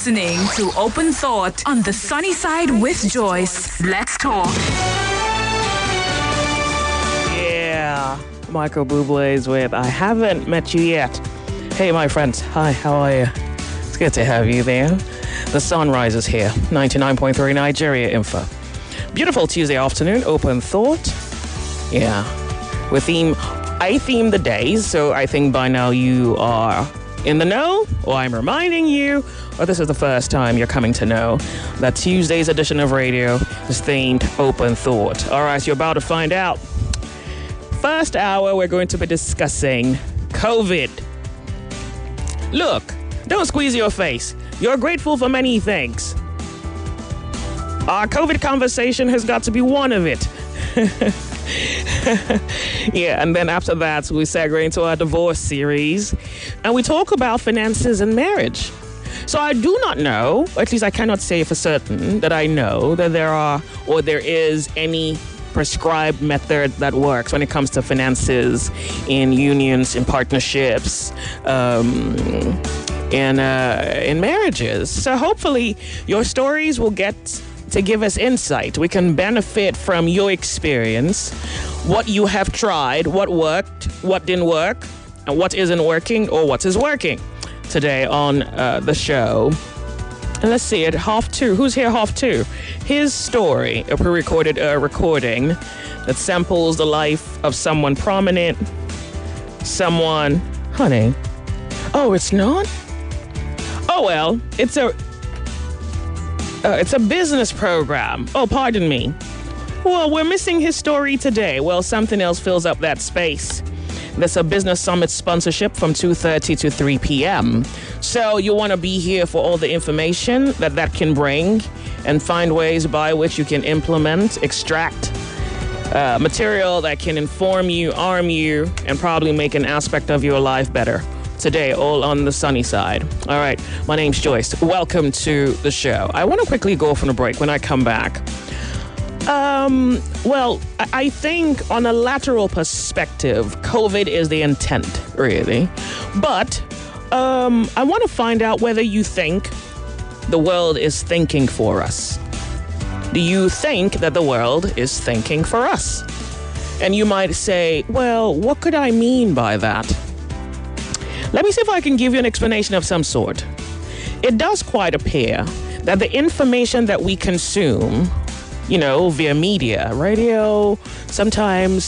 listening to Open Thought on the Sunny Side with Joyce. Let's talk. Yeah, Michael Bublé's with I Haven't Met You Yet. Hey, my friends. Hi, how are you? It's good to have you there. The sun rises here. 99.3 Nigeria info. Beautiful Tuesday afternoon, Open Thought. Yeah. I theme the days, so I think by now you are in the know, or I'm reminding you, or this is the first time you're coming to know that Tuesday's edition of radio is themed Open Thought. All right, you're about to find out. First hour, we're going to be discussing COVID. Look, don't squeeze your face. You're grateful for many things. Our COVID conversation has got to be one of it. Yeah, and then after that, we segue into our divorce series, and we talk about finances and marriage. So I do not know, or at least I cannot say for certain that I know that there is any prescribed method that works when it comes to finances in unions, in partnerships, in marriages. So hopefully your stories will get to give us insight. We can benefit from your experience, what you have tried, what worked, what didn't work, and what isn't working or what is working today on the show. And let's see, at 2:30, who's here 2:30? His story, a pre-recorded recording that samples the life of someone prominent, honey. Oh, it's not? Oh, well, it's a business program. Oh, pardon me. Well, we're missing his story today. Well, something else fills up that space. There's a business summit sponsorship from 2:30 to 3 p.m. So you want to be here for all the information that can bring and find ways by which you can implement, extract material that can inform you, arm you, and probably make an aspect of your life better. Today, all on the sunny side. All right, my name's Joyce. Welcome to the show. I want to quickly go from a break. When I come back, well, I think on a lateral perspective, COVID is the intent, really. But I want to find out whether you think the world is thinking for us. Do you think that the world is thinking for us? And you might say, well, what could I mean by that? Let me see if I can give you an explanation of some sort. It does quite appear that the information that we consume, via media, radio, sometimes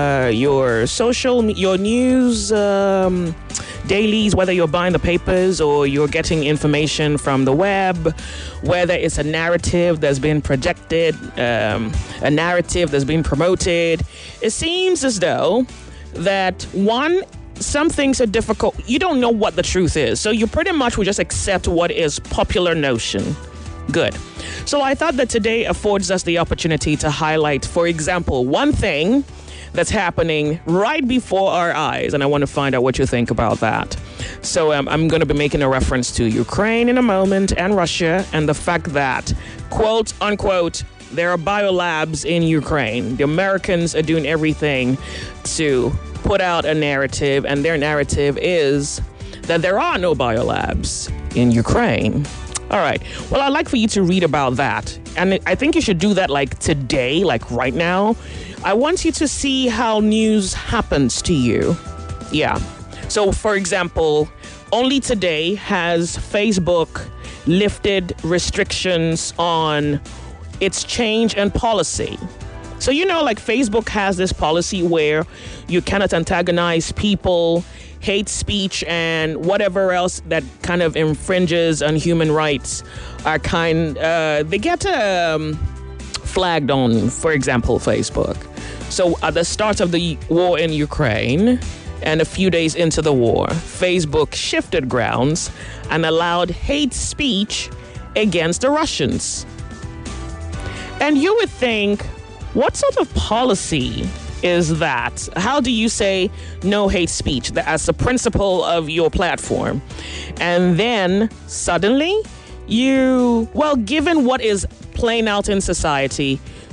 your news dailies, whether you're buying the papers or you're getting information from the web, whether it's a narrative that's been projected, a narrative that's been promoted, it seems as though that some things are difficult. You don't know what the truth is. So you pretty much will just accept what is popular notion. Good. So I thought that today affords us the opportunity to highlight, for example, one thing that's happening right before our eyes. And I want to find out what you think about that. So I'm going to be making a reference to Ukraine in a moment and Russia and the fact that, quote unquote, there are biolabs in Ukraine. The Americans are doing everything to put out a narrative, and their narrative is that there are no biolabs in Ukraine. All right. Well, I'd like for you to read about that. And I think you should do that like today, like right now. I want you to see how news happens to you. Yeah. So, for example, only today has Facebook lifted restrictions on its change in policy. So, like Facebook has this policy where you cannot antagonize people, hate speech, and whatever else that kind of infringes on human rights are they get flagged on, for example, Facebook. So at the start of the war in Ukraine and a few days into the war, Facebook shifted grounds and allowed hate speech against the Russians. And you would think, what sort of policy is that? How do you say no hate speech as a principle of your platform? And then suddenly given what is playing out in society,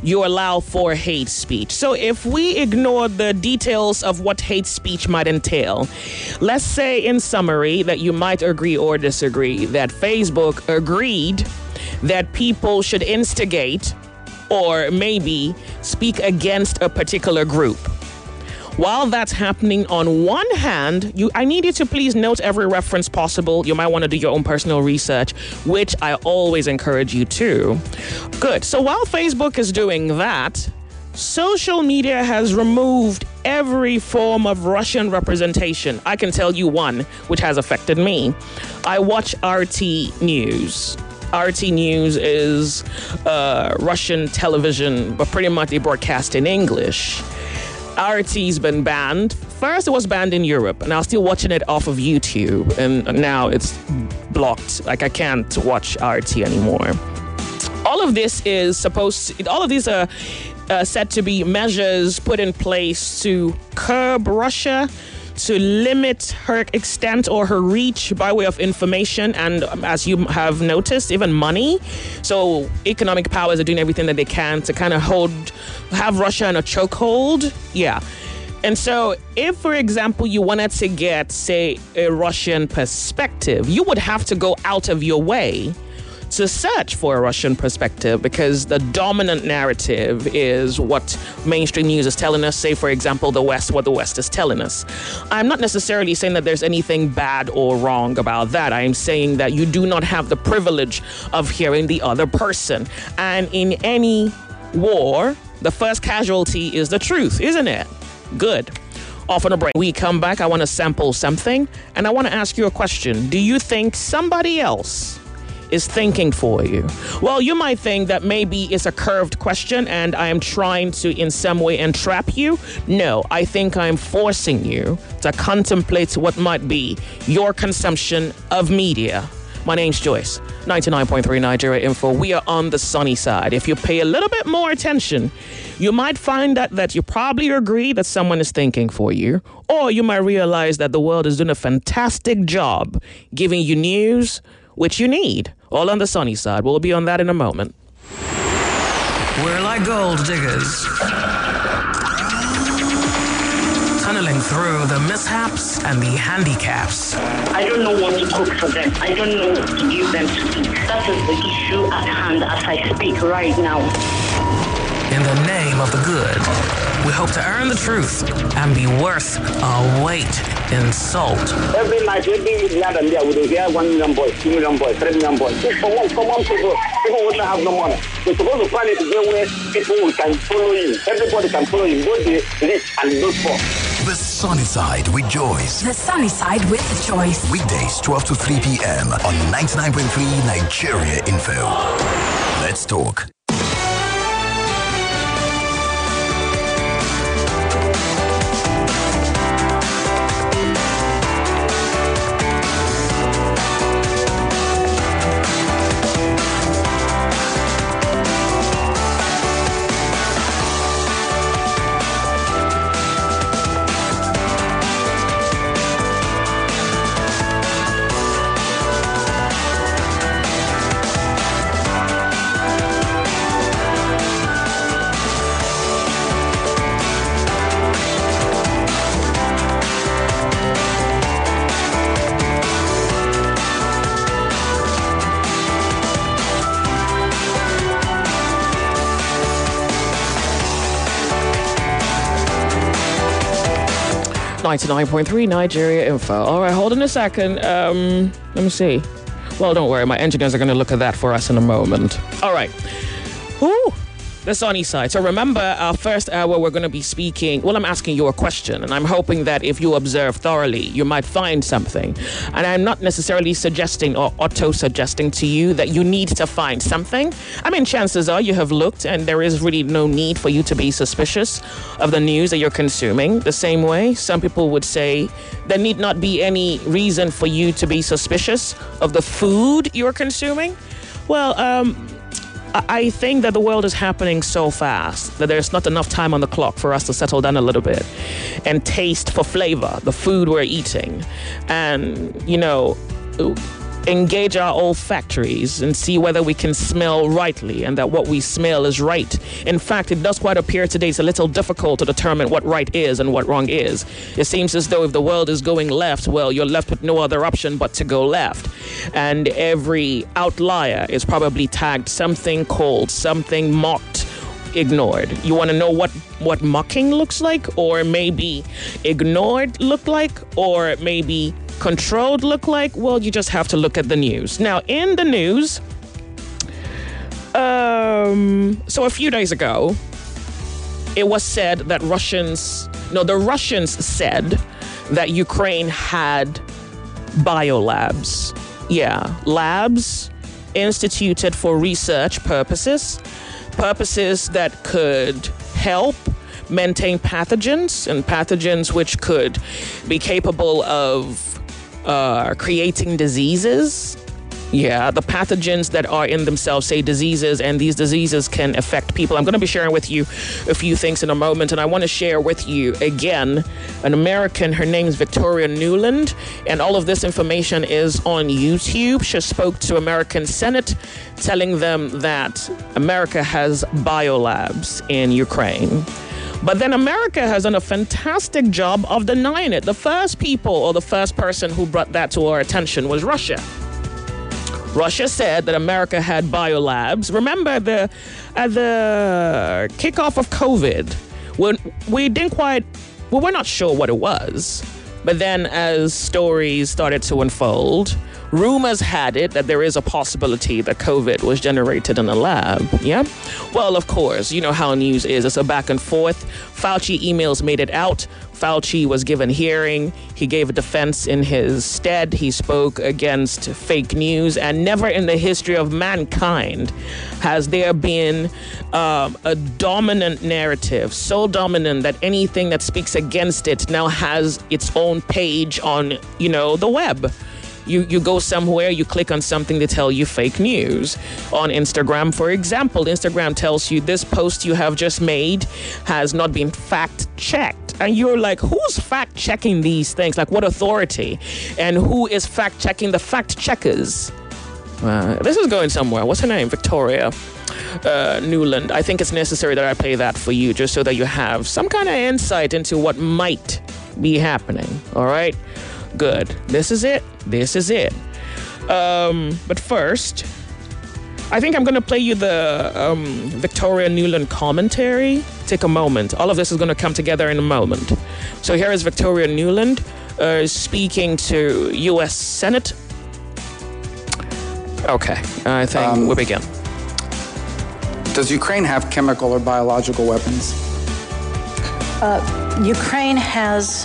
you allow for hate speech. So if we ignore the details of what hate speech might entail, let's say in summary that you might agree or disagree that Facebook agreed that people should instigate or maybe speak against a particular group. While that's happening on one hand, I need you to please note every reference possible. You might want to do your own personal research, which I always encourage you to. Good. So while Facebook is doing that, social media has removed every form of Russian representation. I can tell you one, which has affected me. I watch RT News. RT News is Russian television, but pretty much they broadcast in English. RT's been banned. First, it was banned in Europe, and I was still watching it off of YouTube, and now it's blocked. Like, I can't watch RT anymore. All of these are said to be measures put in place to curb Russia, to limit her extent or her reach by way of information and, as you have noticed, even money. So economic powers are doing everything that they can to kind of have Russia in a chokehold. Yeah. And so if, for example, you wanted to get, say, a Russian perspective, you would have to go out of your way to search for a Russian perspective, because the dominant narrative is what mainstream news is telling us. Say, for example, what the West is telling us. I'm not necessarily saying that there's anything bad or wrong about that. I'm saying that you do not have the privilege of hearing the other person. And in any war, the first casualty is the truth, isn't it? Good. Off on a break. We come back. I want to sample something, and I want to ask you a question. Do you think somebody else is thinking for you? Well, you might think that maybe it's a curved question and I am trying to in some way entrap you. No, I think I'm forcing you to contemplate what might be your consumption of media. My name's Joyce, 99.3 Nigeria Info. We are on the sunny side. If you pay a little bit more attention, you might find that you probably agree that someone is thinking for you, or you might realize that the world is doing a fantastic job giving you news which you need. All on the sunny side. We'll be on that in a moment. We're like gold diggers, tunneling through the mishaps and the handicaps. I don't know what to cook for them. I don't know what to give them to eat. That is the issue at hand as I speak right now. In the name of the good, we hope to earn the truth and be worth our weight in salt. Every night, every night and there, we will hear 1 million boys, 2 million boys, 3 million boys. For common people wouldn't have no money. We're supposed to plan it where people can follow you. Everybody can follow you, both the rich and those poor. The Sunny Side with Joyce. The Sunny Side with Joyce. Weekdays 12 to 3 p.m. on 99.3 Nigeria Info. Let's talk. .3 Nigeria Info. All right, hold on a second. Let me see. Well, don't worry. My engineers are going to look at that for us in a moment. All right. Whew. The sunny side. So remember, our first hour, we're going to be speaking. Well, I'm asking you a question, and I'm hoping that if you observe thoroughly, you might find something. And I'm not necessarily suggesting or auto-suggesting to you that you need to find something. I mean, chances are you have looked, and there is really no need for you to be suspicious of the news that you're consuming. The same way, some people would say there need not be any reason for you to be suspicious of the food you're consuming. Well, I think that the world is happening so fast that there's not enough time on the clock for us to settle down a little bit and taste for flavor the food we're eating. And, you know, engage our olfactories and see whether we can smell rightly and that what we smell is right. In fact, it does quite appear today it's a little difficult to determine what right is and what wrong is. It seems as though if the world is going left, well, you're left with no other option but to go left. And every outlier is probably tagged something called, something mocked, ignored. You want to know what mocking looks like, or maybe ignored look like, or maybe controlled look like? Well, you just have to look at the news. Now, in the news, so a few days ago, it was said that the Russians said that Ukraine had biolabs. Yeah, labs instituted for research purposes that could help maintain pathogens, and pathogens which could be capable of creating diseases. Yeah, the pathogens that are in themselves say diseases, and these diseases can affect people. I'm going to be sharing with you a few things in a moment, and I want to share with you again an American. Her name's Victoria Nuland, and all of this information is on YouTube. She spoke to American Senate, telling them that America has biolabs in Ukraine. But then America has done a fantastic job of denying it. The first person who brought that to our attention was Russia. Russia said that America had biolabs. Remember, at the kickoff of COVID, when we were not sure what it was. But then as stories started to unfold, rumors had it that there is a possibility that COVID was generated in a lab. Yeah? Well, of course, you know how news is. It's a back and forth. Fauci emails made it out. Fauci was given hearing. He gave a defense in his stead. He spoke against fake news. And never in the history of mankind has there been a dominant narrative, so dominant that anything that speaks against it now has its own page on, the web. You go somewhere, you click on something, they tell you fake news. On Instagram, for example, Instagram tells you this post you have just made has not been fact-checked. And you're like, who's fact-checking these things? Like, what authority? And who is fact-checking the fact-checkers? This is going somewhere. What's her name? Victoria Nuland. I think it's necessary that I play that for you just so that you have some kind of insight into what might be happening. All right? Good. This is it. But first, I think I'm going to play you the Victoria Nuland commentary. Take a moment. All of this is going to come together in a moment. So here is Victoria Nuland speaking to U.S. Senate. Okay. I think we'll begin. Does Ukraine have chemical or biological weapons? Ukraine has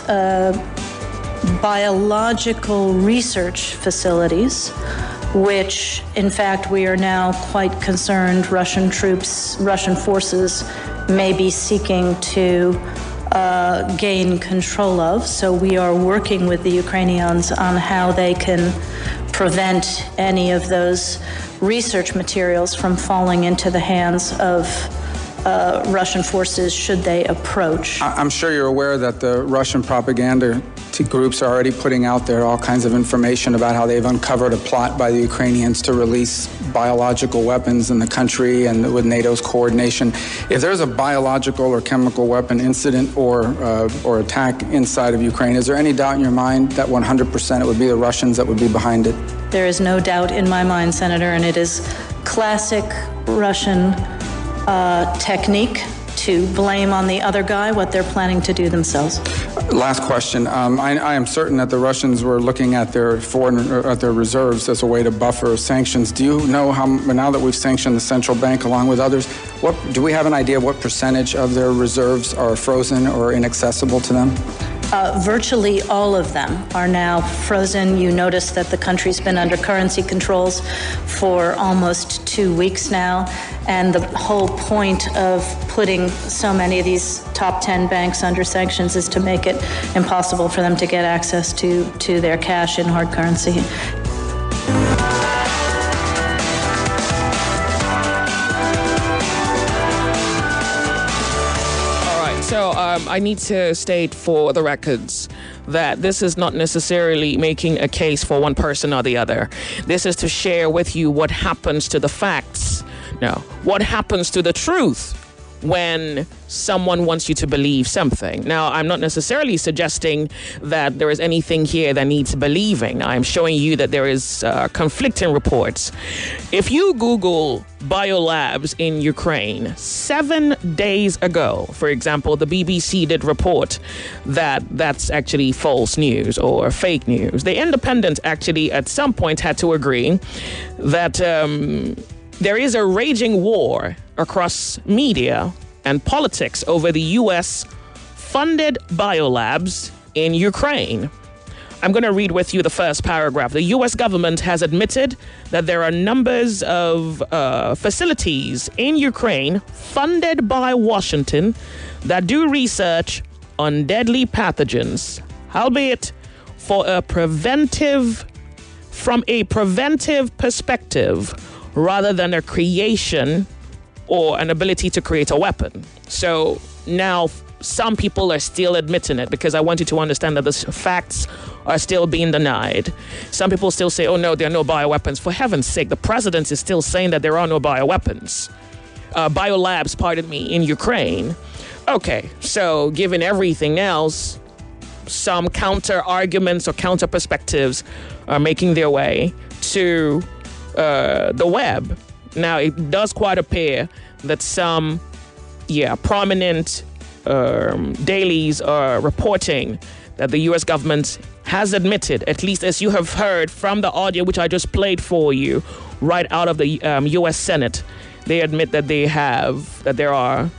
biological research facilities, which, in fact, we are now quite concerned Russian forces may be seeking to gain control of. So we are working with the Ukrainians on how they can prevent any of those research materials from falling into the hands of Russian forces should they approach. I'm sure you're aware that the Russian propaganda groups are already putting out there all kinds of information about how they've uncovered a plot by the Ukrainians to release biological weapons in the country and with NATO's coordination. If there's a biological or chemical weapon incident or attack inside of Ukraine, is there any doubt in your mind that 100% it would be the Russians that would be behind it? There is no doubt in my mind, Senator, and it is classic Russian technique to blame on the other guy what they're planning to do themselves. Last question. I am certain that the Russians were looking at their reserves as a way to buffer sanctions. Do you know how, now that we've sanctioned the central bank along with others, do we have an idea what percentage of their reserves are frozen or inaccessible to them? Virtually all of them are now frozen. You notice that the country's been under currency controls for almost 2 weeks now. And the whole point of putting so many of these top 10 banks under sanctions is to make it impossible for them to get access to their cash in hard currency. So I need to state for the records that this is not necessarily making a case for one person or the other. This is to share with you what happens to the facts. No, what happens to the truth when someone wants you to believe something. Now, I'm not necessarily suggesting that there is anything here that needs believing. I'm showing you that there is conflicting reports. If you Google biolabs in Ukraine 7 days ago, for example, the BBC did report that that's actually false news or fake news. The Independent actually at some point had to agree that there is a raging war across media and politics over the U.S. funded biolabs in Ukraine. I'm going to read with you the first paragraph. The U.S. government has admitted that there are numbers of facilities in Ukraine funded by Washington that do research on deadly pathogens, albeit from a preventive perspective rather than a creation or an ability to create a weapon. So now some people are still admitting it, because I want you to understand that the facts are still being denied. Some people still say, oh no, there are no bioweapons. For heaven's sake, the president is still saying that there are no bioweapons. Biolabs, in Ukraine. Okay, so given everything else, some counter arguments or counter perspectives are making their way to the web. Now, it does quite appear that some, prominent dailies are reporting that the U.S. government has admitted, at least as you have heard from the audio which I just played for you, right out of the U.S. Senate, they admit that there are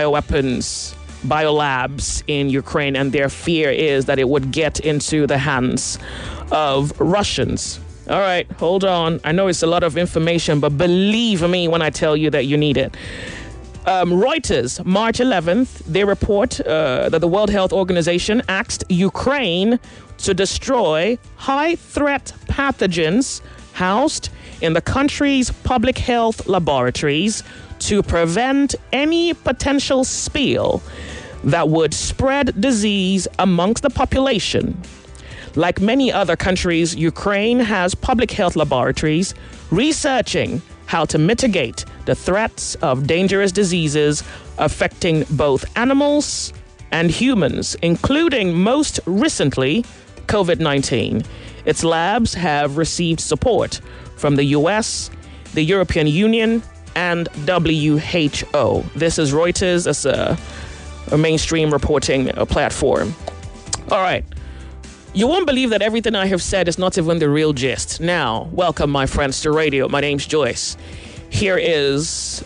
biolabs in Ukraine, and their fear is that it would get into the hands of Russians. All right, hold on. I know it's a lot of information, but believe me when I tell you that you need it. Reuters, March 11th, they report that the World Health Organization asked Ukraine to destroy high-threat pathogens housed in the country's public health laboratories to prevent any potential spill that would spread disease amongst the population. Like many other countries, Ukraine has public health laboratories researching how to mitigate the threats of dangerous diseases affecting both animals and humans, including most recently COVID-19. Its labs have received support from the US, the European Union, and WHO. This is Reuters as a mainstream reporting platform. All right. You won't believe that everything I have said is not even the real gist. Now, welcome, my friends, to radio. My name's Joyce. Here is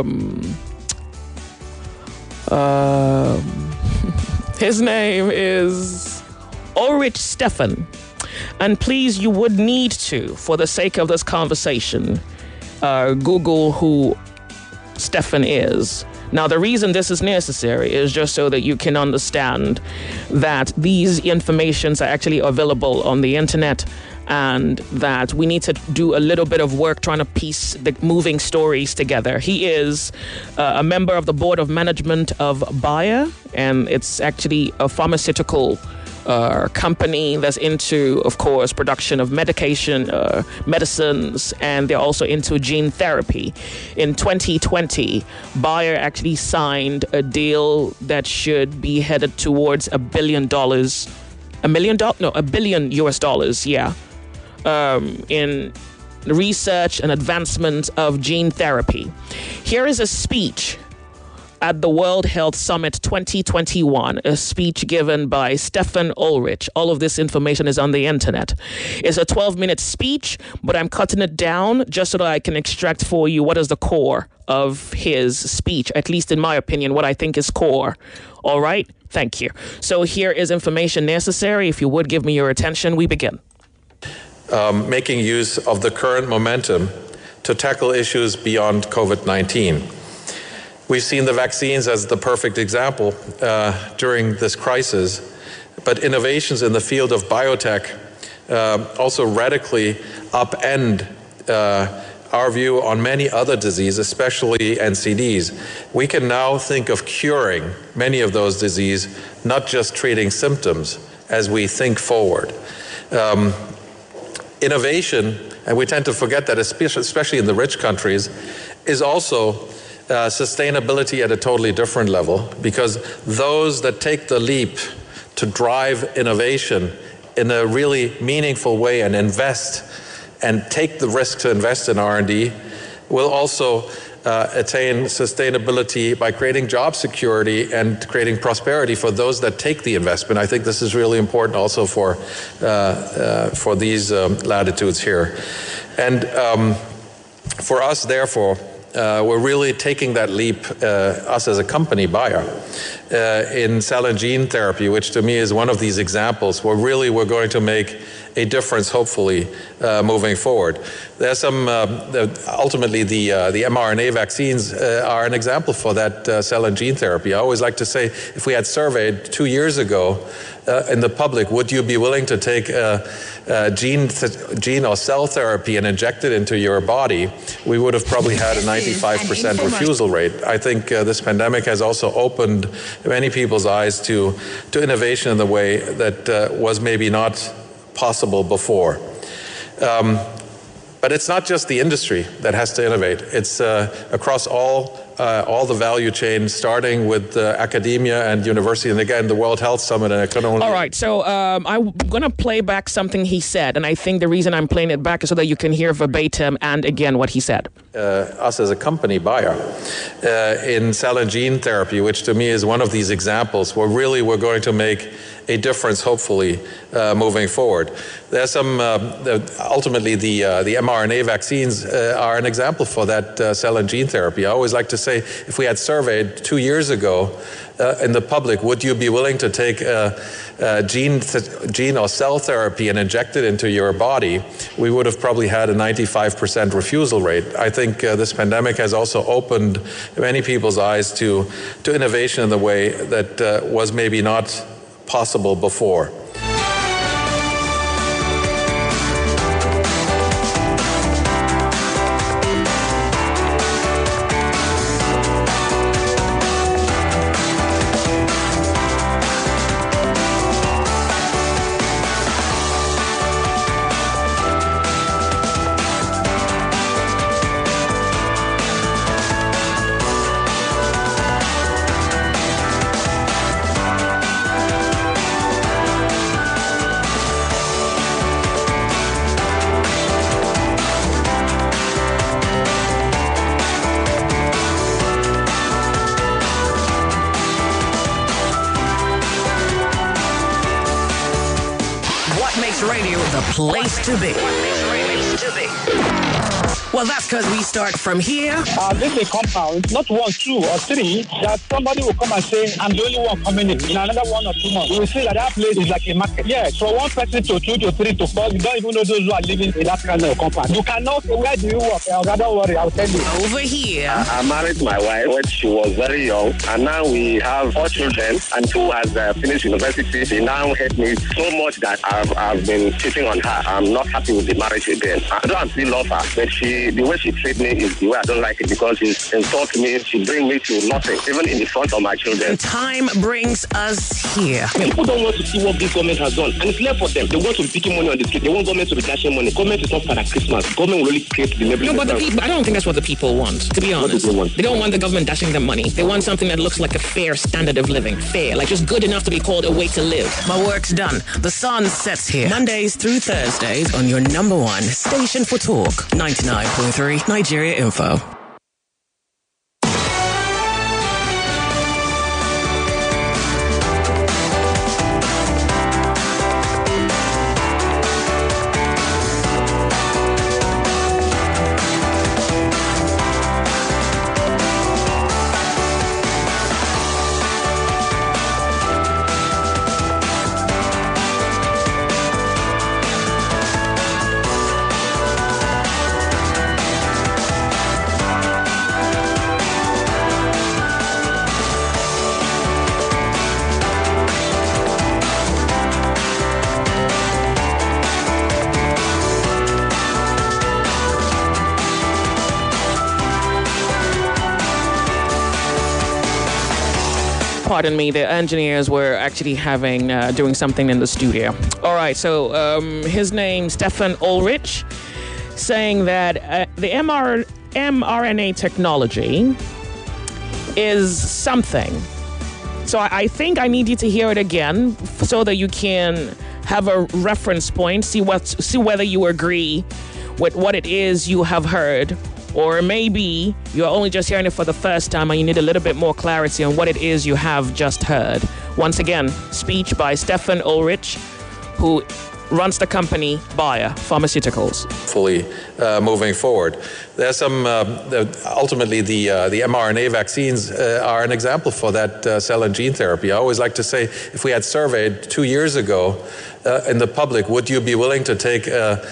his name is Ulrich Stephan. And please, you would need to, for the sake of this conversation, Google who Stephan is. Now, the reason this is necessary is just so that you can understand that these informations are actually available on the internet, and that we need to do a little bit of work trying to piece the moving stories together. He is a member of the board of management of Bayer, and it's actually a pharmaceutical company that's into, of course, production of medicines, and they're also into gene therapy. In 2020, Bayer actually signed a deal that should be headed towards $1 billion. $1 billion US, in research and advancement of gene therapy. Here is a speech at the World Health Summit 2021, a speech given by Stephan Ulrich. All of this information is on the internet. It's a 12-minute speech, but I'm cutting it down just so that I can extract for you what is the core of his speech, at least in my opinion, what I think is core. All right? Thank you. So here is information necessary. If you would give me your attention, we begin. Making use of the current momentum to tackle issues beyond COVID-19. We've seen the vaccines as the perfect example during this crisis, but innovations in the field of biotech also radically upend our view on many other diseases, especially NCDs. We can now think of curing many of those diseases, not just treating symptoms. as we think forward. Innovation, and we tend to forget that, especially in the rich countries, is also sustainability at a totally different level, because those that take the leap to drive innovation in a really meaningful way and invest and take the risk to invest in R&D will also attain sustainability by creating job security and creating prosperity for those that take the investment. I think this is really important also for these latitudes here. And for us, therefore, we're really taking that leap, us as a company, Bayer, in cell and gene therapy, which to me is one of these examples where really we're going to make a difference, hopefully, moving forward. There's some, ultimately, the mRNA vaccines are an example for that cell and gene therapy. I always like to say, if we had surveyed 2 years ago in the public, would you be willing to take gene or cell therapy and inject it into your body, we would have probably had a 95% refusal rate. I think this pandemic has also opened many people's eyes to innovation in the way that was maybe not possible before. But it's not just the industry that has to innovate. It's across all the value chain, starting with academia and university, and again, the World Health Summit. And I can only... All right, so I'm going to play back something he said, and I think the reason I'm playing it back is so that you can hear verbatim and again what he said. Us as a company, Bayer, in cell and gene therapy, which to me is one of these examples where really we're going to make a difference, hopefully, moving forward. There's some, ultimately, the mRNA vaccines are an example for that cell and gene therapy. I always like to say, if we had surveyed 2 years ago in the public, would you be willing to take gene or cell therapy and inject it into your body, we would have probably had a 95% refusal rate. I think this pandemic has also opened many people's eyes to innovation in the way that was maybe not possible before. Place to be. Well, that's because we start from here. This is a compound, not 1, 2, or 3, that somebody will come and say, I'm the only one coming in another 1 or 2 months. We will see that place is like a market. Yes, from 1 person to 2 to 3 to 4, you don't even know those who are living in that kind of compound. You cannot say, where do you work? Don't worry, I'll tell you. Over here. I married my wife when she was very young, and now we have 4 children, and 2 has finished university. She now hates me so much that I've been cheating on her. I'm not happy with the marriage again. I don't still love her, but the way she treats me is the way I don't like it, because she insults me, she brings me to nothing, even in the front of my children. And time brings us here. People don't want to see what this government has done, and it's left for them. They want to be picking money on the street. They want government to be cashing money. Government is not Father Christmas. Government will only create the level. No, but the people, I don't think that's what the people want, to be honest. What do they want? They don't want the government dashing them money. They want something that looks like a fair standard of living. Fair, like just good enough to be called a way to live. My work's done. The sun sets here. Mondays through Thursdays on your number 1 station for talk. 99.3 Nigeria Info. Pardon me, the engineers were actually doing something in the studio. All right, so his name, Stefan Ulrich, saying that the mRNA technology is something. So I think I need you to hear it again so that you can have a reference point, see whether you agree with what it is you have heard, or maybe you're only just hearing it for the first time and you need a little bit more clarity on what it is you have just heard. Once again, speech by Stefan Ulrich, who runs the company Bayer Pharmaceuticals. Fully moving forward. There's some, ultimately the mRNA vaccines are an example for that cell and gene therapy. I always like to say, if we had surveyed 2 years ago in the public, would you be willing to take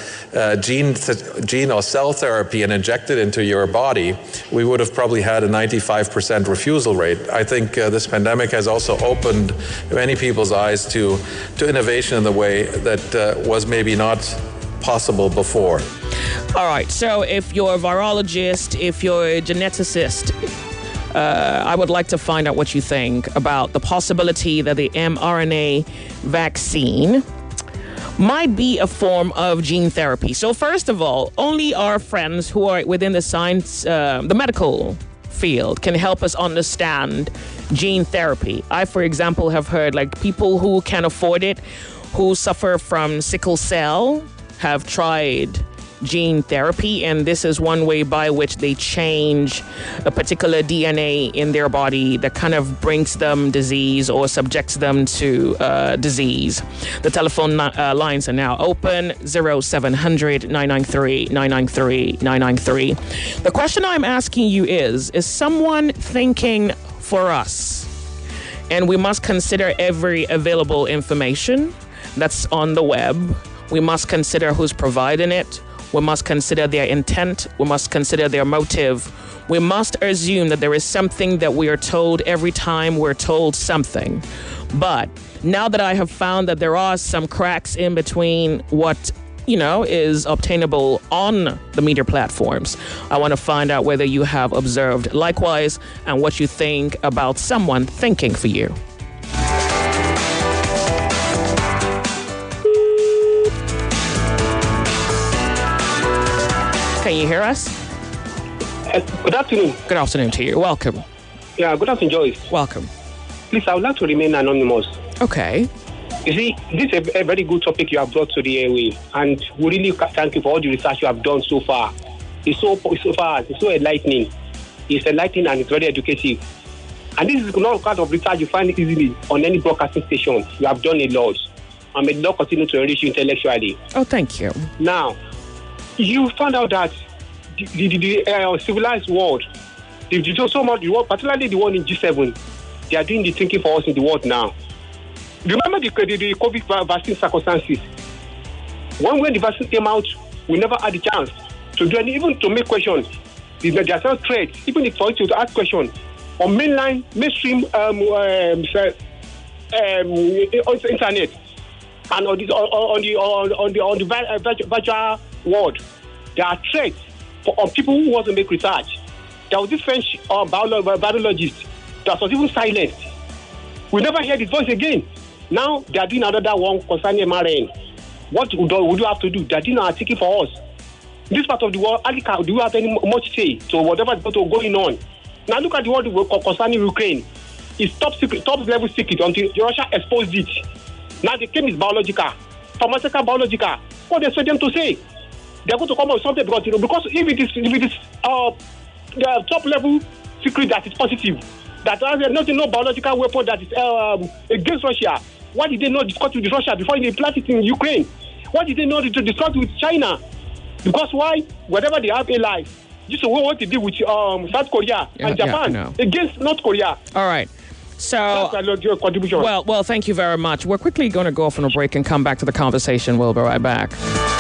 gene or cell therapy and inject it into your body, we would have probably had a 95% refusal rate. I think this pandemic has also opened many people's eyes to innovation in the way that was maybe not possible before. All right, so if you're a virologist, if you're a geneticist, I would like to find out what you think about the possibility that the mRNA vaccine might be a form of gene therapy. So first of all, only our friends who are within the science, the medical field can help us understand gene therapy. I, for example, have heard like people who can afford it, who suffer from sickle cell, have tried gene therapy, and this is one way by which they change a particular DNA in their body that kind of brings them disease or subjects them to disease. The telephone lines are now open, 0700 993 993 993. The question I'm asking you is someone thinking for us? And we must consider every available information that's on the web. We must consider who's providing it. We must consider their intent. We must consider their motive. We must assume that there is something that we are told every time we're told something. But now that I have found that there are some cracks in between what, is obtainable on the media platforms, I want to find out whether you have observed likewise and what you think about someone thinking for you. Can you hear us? Good afternoon. Good afternoon to you. Welcome. Yeah, good afternoon, Joyce. Welcome. Please, I would like to remain anonymous. Okay. You see, this is a very good topic you have brought to the airway, and we really thank you for all the research you have done so far. It's so enlightening. It's enlightening and it's very educative. And this is not kind of research you find easily on any broadcasting station. You have done a lot. And may the Lord continue to enrich you intellectually. Oh, thank you. Now, you found out that the civilized world, so much, particularly the one in G7, they are doing the thinking for us in the world now. Remember the COVID vaccine circumstances? When the vaccine came out, we never had the chance to do any, even to make questions. There are some threats, even if for you to ask questions on mainstream internet and on the virtual world. There are threats on people who want to make research. There was this French biologist that was even silenced. We never heard his voice again. Now they are doing another one concerning mRNA. What would you have to do? They are doing an ticket for us. In this part of the world, Alika, do you have any much say to whatever is going on? Now look at the world concerning Ukraine. It's top level secret until Russia exposed it. Now the claim is biological, pharmaceutical biological. What they expect them to say? They are going to come up with something because if it is the top level secret that is positive, that there is no biological weapon that is against Russia. Why did they not discuss with Russia before they plant it in Ukraine? Why did they not discuss with China? Because why? Whatever they have allies, this is what they did with South Korea and Japan against North Korea. All right. So, your contribution. Well, thank you very much. We're quickly going to go off on a break and come back to the conversation. We'll be right back.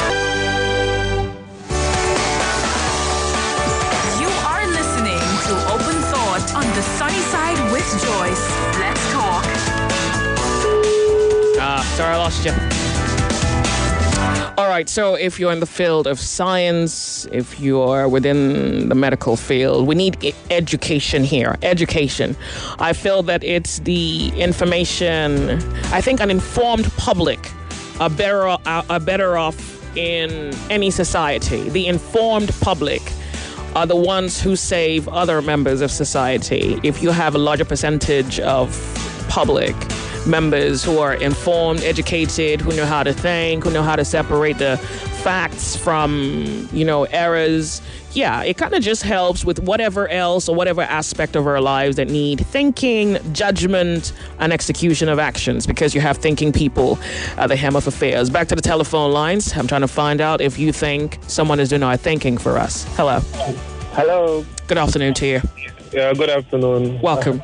You are listening to Open Thought on the Sunny Side with Joyce. Let's talk. Sorry, I lost you. All right, so if you're in the field of science, if you're within the medical field, we need education here. Education. I feel that it's the information. I think an informed public are better off in any society. The informed public are the ones who save other members of society. If you have a larger percentage of public members who are informed, educated, who know how to think, who know how to separate the facts from, errors. Yeah, it kind of just helps with whatever else or whatever aspect of our lives that need thinking, judgment, and execution of actions, because you have thinking people at the helm of affairs. Back to the telephone lines. I'm trying to find out if you think someone is doing our thinking for us. Hello. Hello. Good afternoon to you. Yeah, good afternoon. Welcome.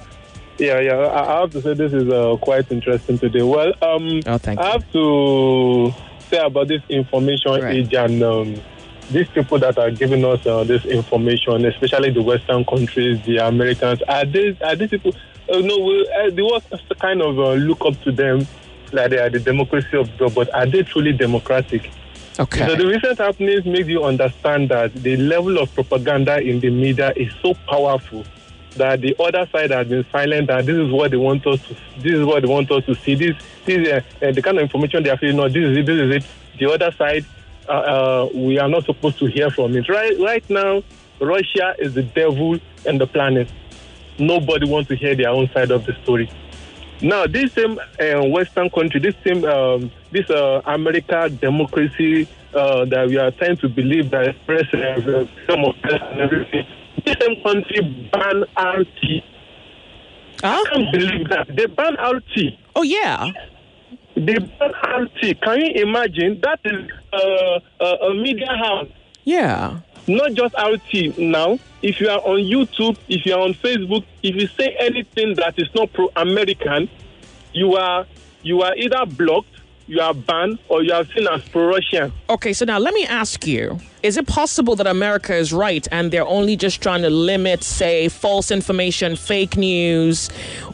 I have to say this is quite interesting today. Well, thank you. I have to say about this information age and these people that are giving us this information, especially the Western countries, the Americans. Are these people? The world kind of look up to them like they are the democracy of God, but are they truly democratic? Okay. So the recent happenings make you understand that the level of propaganda in the media is so powerful that the other side has been silent, and this is what they want us to. This is what they want us to see. This is the kind of information they are feeling. No, this is it. The other side, we are not supposed to hear from it. Right now, Russia is the devil and the planet. Nobody wants to hear their own side of the story. Now, this same Western country, this America democracy that we are trying to believe that president, some of us and everything. This same country ban RT. I can't believe that. They ban RT. Oh, yeah. They ban RT. Can you imagine? That is a media house. Yeah. Not just RT now. If you are on YouTube, if you are on Facebook, if you say anything that is not pro-American, you are either blocked, you are banned, or you are seen as pro-Russian. Okay, so now let me ask you, is it possible that America is right and they're only just trying to limit, say, false information, fake news,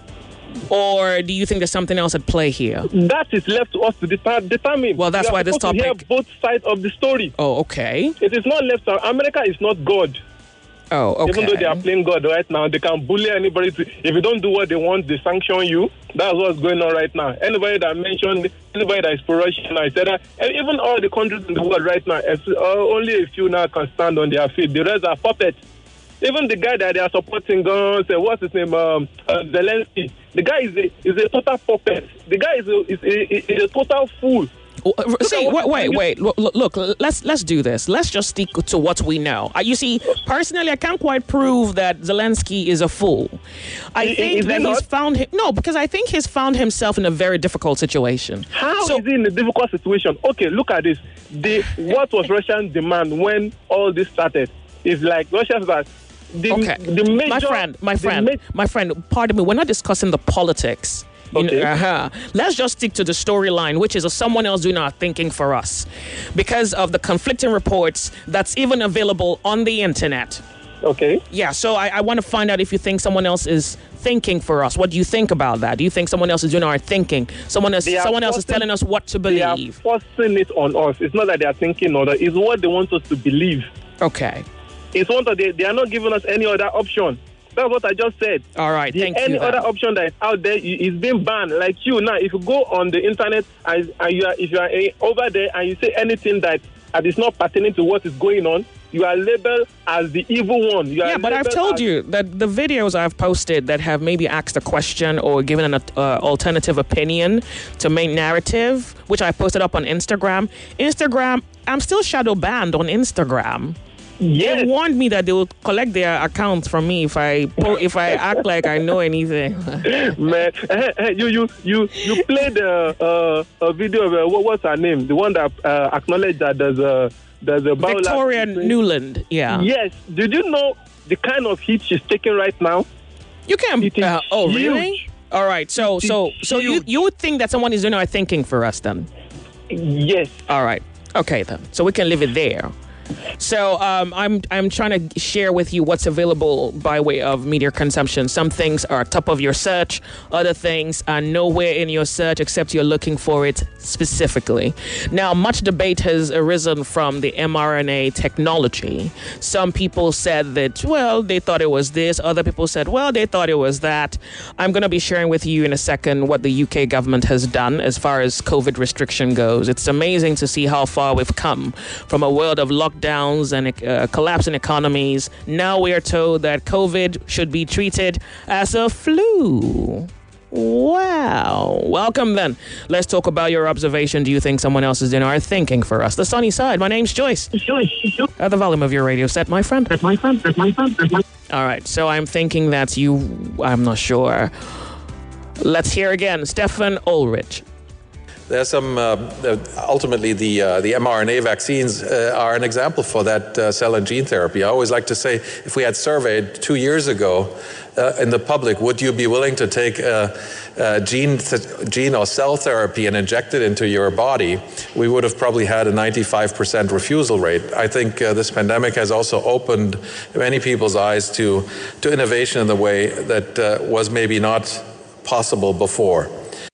or do you think there's something else at play here? That is left to us to determine. Well, that's why this topic... We hear both sides of the story. Oh, okay. It is not left to... America is not God. Oh, okay. Even though they are playing God right now, they can bully anybody. If you don't do what they want, they sanction you. That's what's going on right now. Anybody that mentioned, anybody that is pro-Russian, etc., and even all the countries in the world right now, only a few now can stand on their feet. The rest are puppets. Even the guy that they are supporting, what's his name, Zelensky. The guy is a total puppet. The guy is a total fool. See, wait. Look, let's do this. Let's just stick to what we know. You see, personally, I can't quite prove that Zelensky is a fool. I think that he's found because I think he's found himself in a very difficult situation. How is he in a difficult situation? Okay, look at this. What was Russia's demand when all this started? Is like Russia's that. The major, my friend. Pardon me. We're not discussing the politics. Okay. Let's just stick to the storyline, which is someone else doing our thinking for us, because of the conflicting reports that's even available on the internet. Okay. Yeah. So I want to find out if you think someone else is thinking for us. What do you think about that? Do you think someone else is doing our thinking? Someone else is telling us what to believe. They are forcing it on us. It's not that they are thinking or it's what they want us to believe. Okay. It's what they are not giving us any other option. That's what I just said. All right, thank you. Any other option that is out there is being banned. Like you now, if you go on the internet and if you are over there and you say anything that is not pertaining to what is going on, you are labeled as the evil one. But I've told you that the videos I've posted that have maybe asked a question or given an alternative opinion to main narrative, which I posted up on Instagram. I'm still shadow banned on Instagram. Yes. They warned me that they would collect their accounts from me if I act like I know anything. Man, you played a video of what's her name? The one that acknowledged that there's a Victoria Nuland. Yeah. Yes. Did you know the kind of heat she's taking right now? You can. Oh, really? All right. So you would think that someone is doing our thinking for us then? Yes. All right. Okay then. So we can leave it there. So I'm trying to share with you what's available by way of media consumption. Some things are top of your search. Other things are nowhere in your search except you're looking for it specifically. Now, much debate has arisen from the mRNA technology. Some people said that, well, they thought it was this. Other people said, well, they thought it was that. I'm going to be sharing with you in a second what the UK government has done as far as COVID restriction goes. It's amazing to see how far we've come from a world of lockdowns and collapsing economies. Now we are told that COVID should be treated as a flu. Wow. Welcome then. Let's talk about your observation. Do you think someone else is doing our thinking for us? The sunny side. My name's Joyce. At the volume of your radio set, my friend. All right. So I'm thinking that's you. I'm not sure. Let's hear again. Stefan Ulrich. There's some, ultimately the mRNA vaccines are an example for that cell and gene therapy. I always like to say, if we had surveyed 2 years ago in the public, would you be willing to take gene or cell therapy and inject it into your body, we would have probably had a 95% refusal rate. I think this pandemic has also opened many people's eyes to innovation in the way that was maybe not possible before.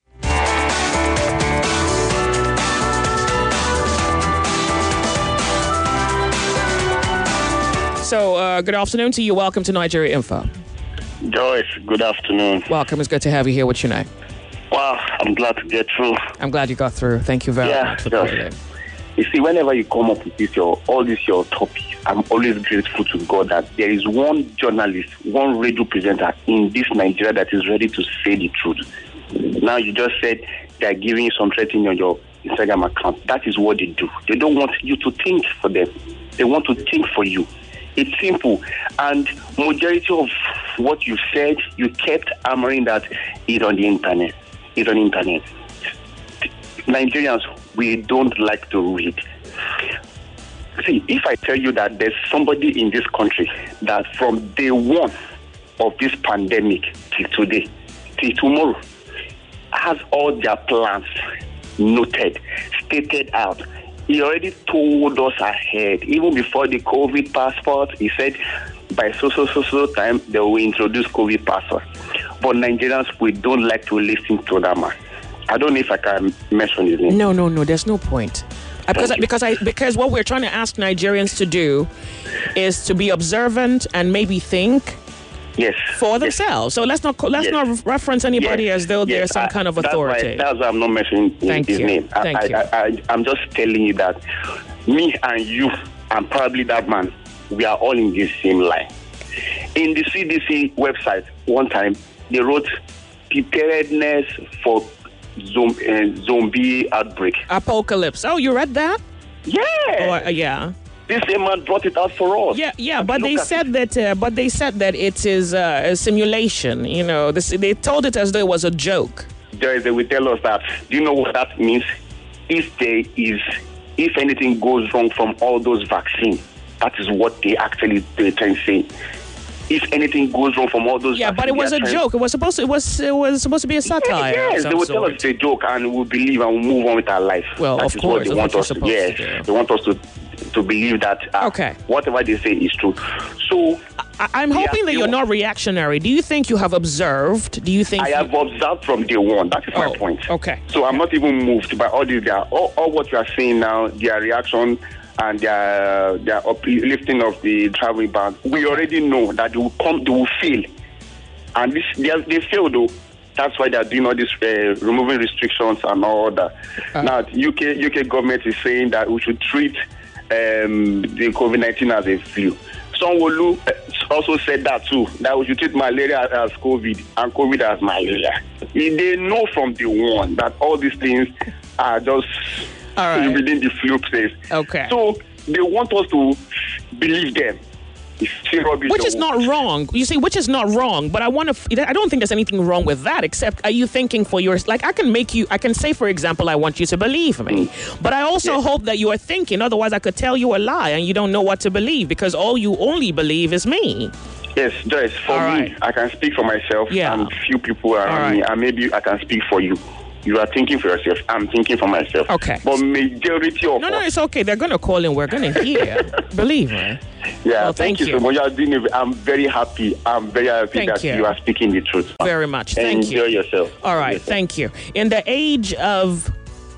So, good afternoon to you. Welcome to Nigeria Info. Joyce, good afternoon. Welcome. It's good to have you here. What's your name? Wow, I'm glad to get through. I'm glad you got through. Thank you very much for calling in. You see, whenever you come up with all these topics, I'm always grateful to God that there is one journalist, one radio presenter in this Nigeria that is ready to say the truth. Now, you just said they're giving you some threatening on your Instagram account. That is what they do. They don't want you to think for them. They want to think for you. It's simple. And majority of what you said, you kept hammering that is on the internet. It's on the internet. Nigerians, we don't like to read. See, if I tell you that there's somebody in this country that from day one of this pandemic till today, till tomorrow, has all their plans noted, stated out. He already told us ahead, even before the COVID passport. He said by so time they will introduce COVID passport. But Nigerians, we don't like to listen to that man. I don't know if I can mention his name. No. There's no point. Because what we're trying to ask Nigerians to do is to be observant and maybe think. Yes. For themselves. So let's not reference anybody as though they're some kind of authority. That's why I'm not mentioning his name. I'm just telling you that me and you and probably that man, we are all in this same line. In the CDC website, one time, they wrote preparedness for zombie outbreak. Apocalypse. Oh, you read that? Yeah. Oh, yeah. This man brought it out for us. Yeah, but they said that it is a simulation. You know, they told it as though it was a joke. They will tell us that. Do you know what that means? If anything goes wrong from all those vaccines, that is what they try to say. If anything goes wrong from all those, but it was a joke. It was supposed to be a satire. Yes, they will tell us it's a joke, and we'll believe and we'll move on with our life. Well, of course, they want us to. Yes, they want us to believe that whatever they say is true. So I'm hoping that you're not reactionary. Do you think you have observed? I have observed from day one? That is my point. Okay. So I'm not even moved by all this. All what you are saying now, their reaction and their uplifting of the travel ban. We already know that they will fail, and they fail though. That's why they're doing all this removing restrictions and all that. Now, UK government is saying that we should treat the COVID-19 as a flu. Sanwo-Olu also said that too, that we should treat malaria as COVID and COVID as malaria. They know from the one that all these things are just within the flu space. Okay. So they want us to believe them. Which is not wrong. You see, which is not wrong. But I don't think there's anything wrong with that, except are you thinking for yours? Like, I can say, for example, I want you to believe me. But I also hope that you are thinking. Otherwise, I could tell you a lie and you don't know what to believe because all you only believe is me. Yes, Joyce, for me, I can speak for myself and few people around me, and maybe I can speak for you. You are thinking for yourself. I'm thinking for myself. Okay. But majority of No, it's okay. They're going to call in. We're going to hear. Believe me. Yeah, well, thank you so much. I'm very happy. I'm very happy that you are speaking the truth. Very much. Thank you. Enjoy yourself. All right. Thank you. In the age of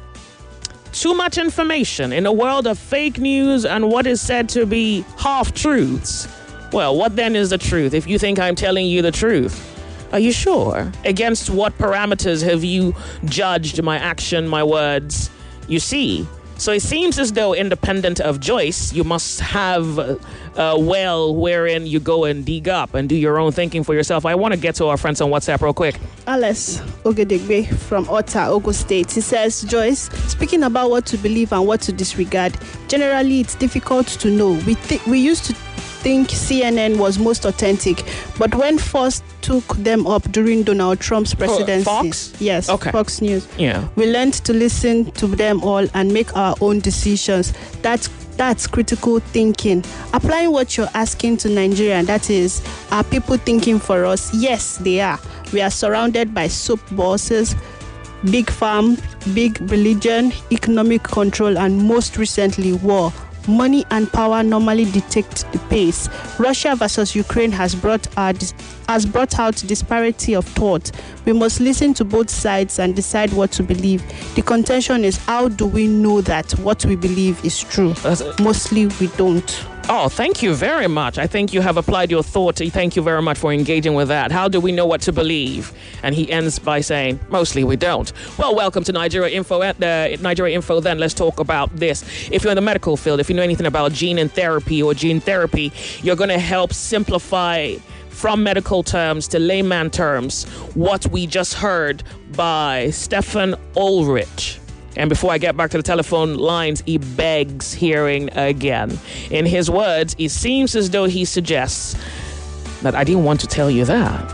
too much information, in a world of fake news and what is said to be half-truths, well, what then is the truth? If you think I'm telling you the truth, are you sure? Against what parameters have you judged my action, my words? You see? So it seems as though, independent of Joyce, you must have a well wherein you go and dig up and do your own thinking for yourself. I want to get to our friends on WhatsApp real quick. Alice Ogedegbe from Ota, Ogun State. He says, Joyce, speaking about what to believe and what to disregard, generally it's difficult to know. We used to think CNN was most authentic, but when first took them up during Donald Trump's presidency, Fox? Yes, okay. Fox News. Yeah. We learned to listen to them all and make our own decisions. That's critical thinking. Applying what you're asking to Nigeria, that is, are people thinking for us? Yes, they are. We are surrounded by soap bosses, big farm, big religion, economic control, and most recently, war. Money and power normally dictate the pace. Russia versus Ukraine has brought out disparity of thought. We must listen to both sides and decide what to believe. The contention is, how do we know that what we believe is true? Mostly we don't. Oh, thank you very much. I think you have applied your thought. Thank you very much for engaging with that. How do we know what to believe? And he ends by saying, mostly we don't. Well, welcome to Nigeria Info. Nigeria Info, then let's talk about this. If you're in the medical field, if you know anything about gene therapy, you're going to help simplify from medical terms to layman terms what we just heard by Stefan Ulrich. And before I get back to the telephone lines, he begs hearing again. In his words, it seems as though he suggests that I didn't want to tell you that.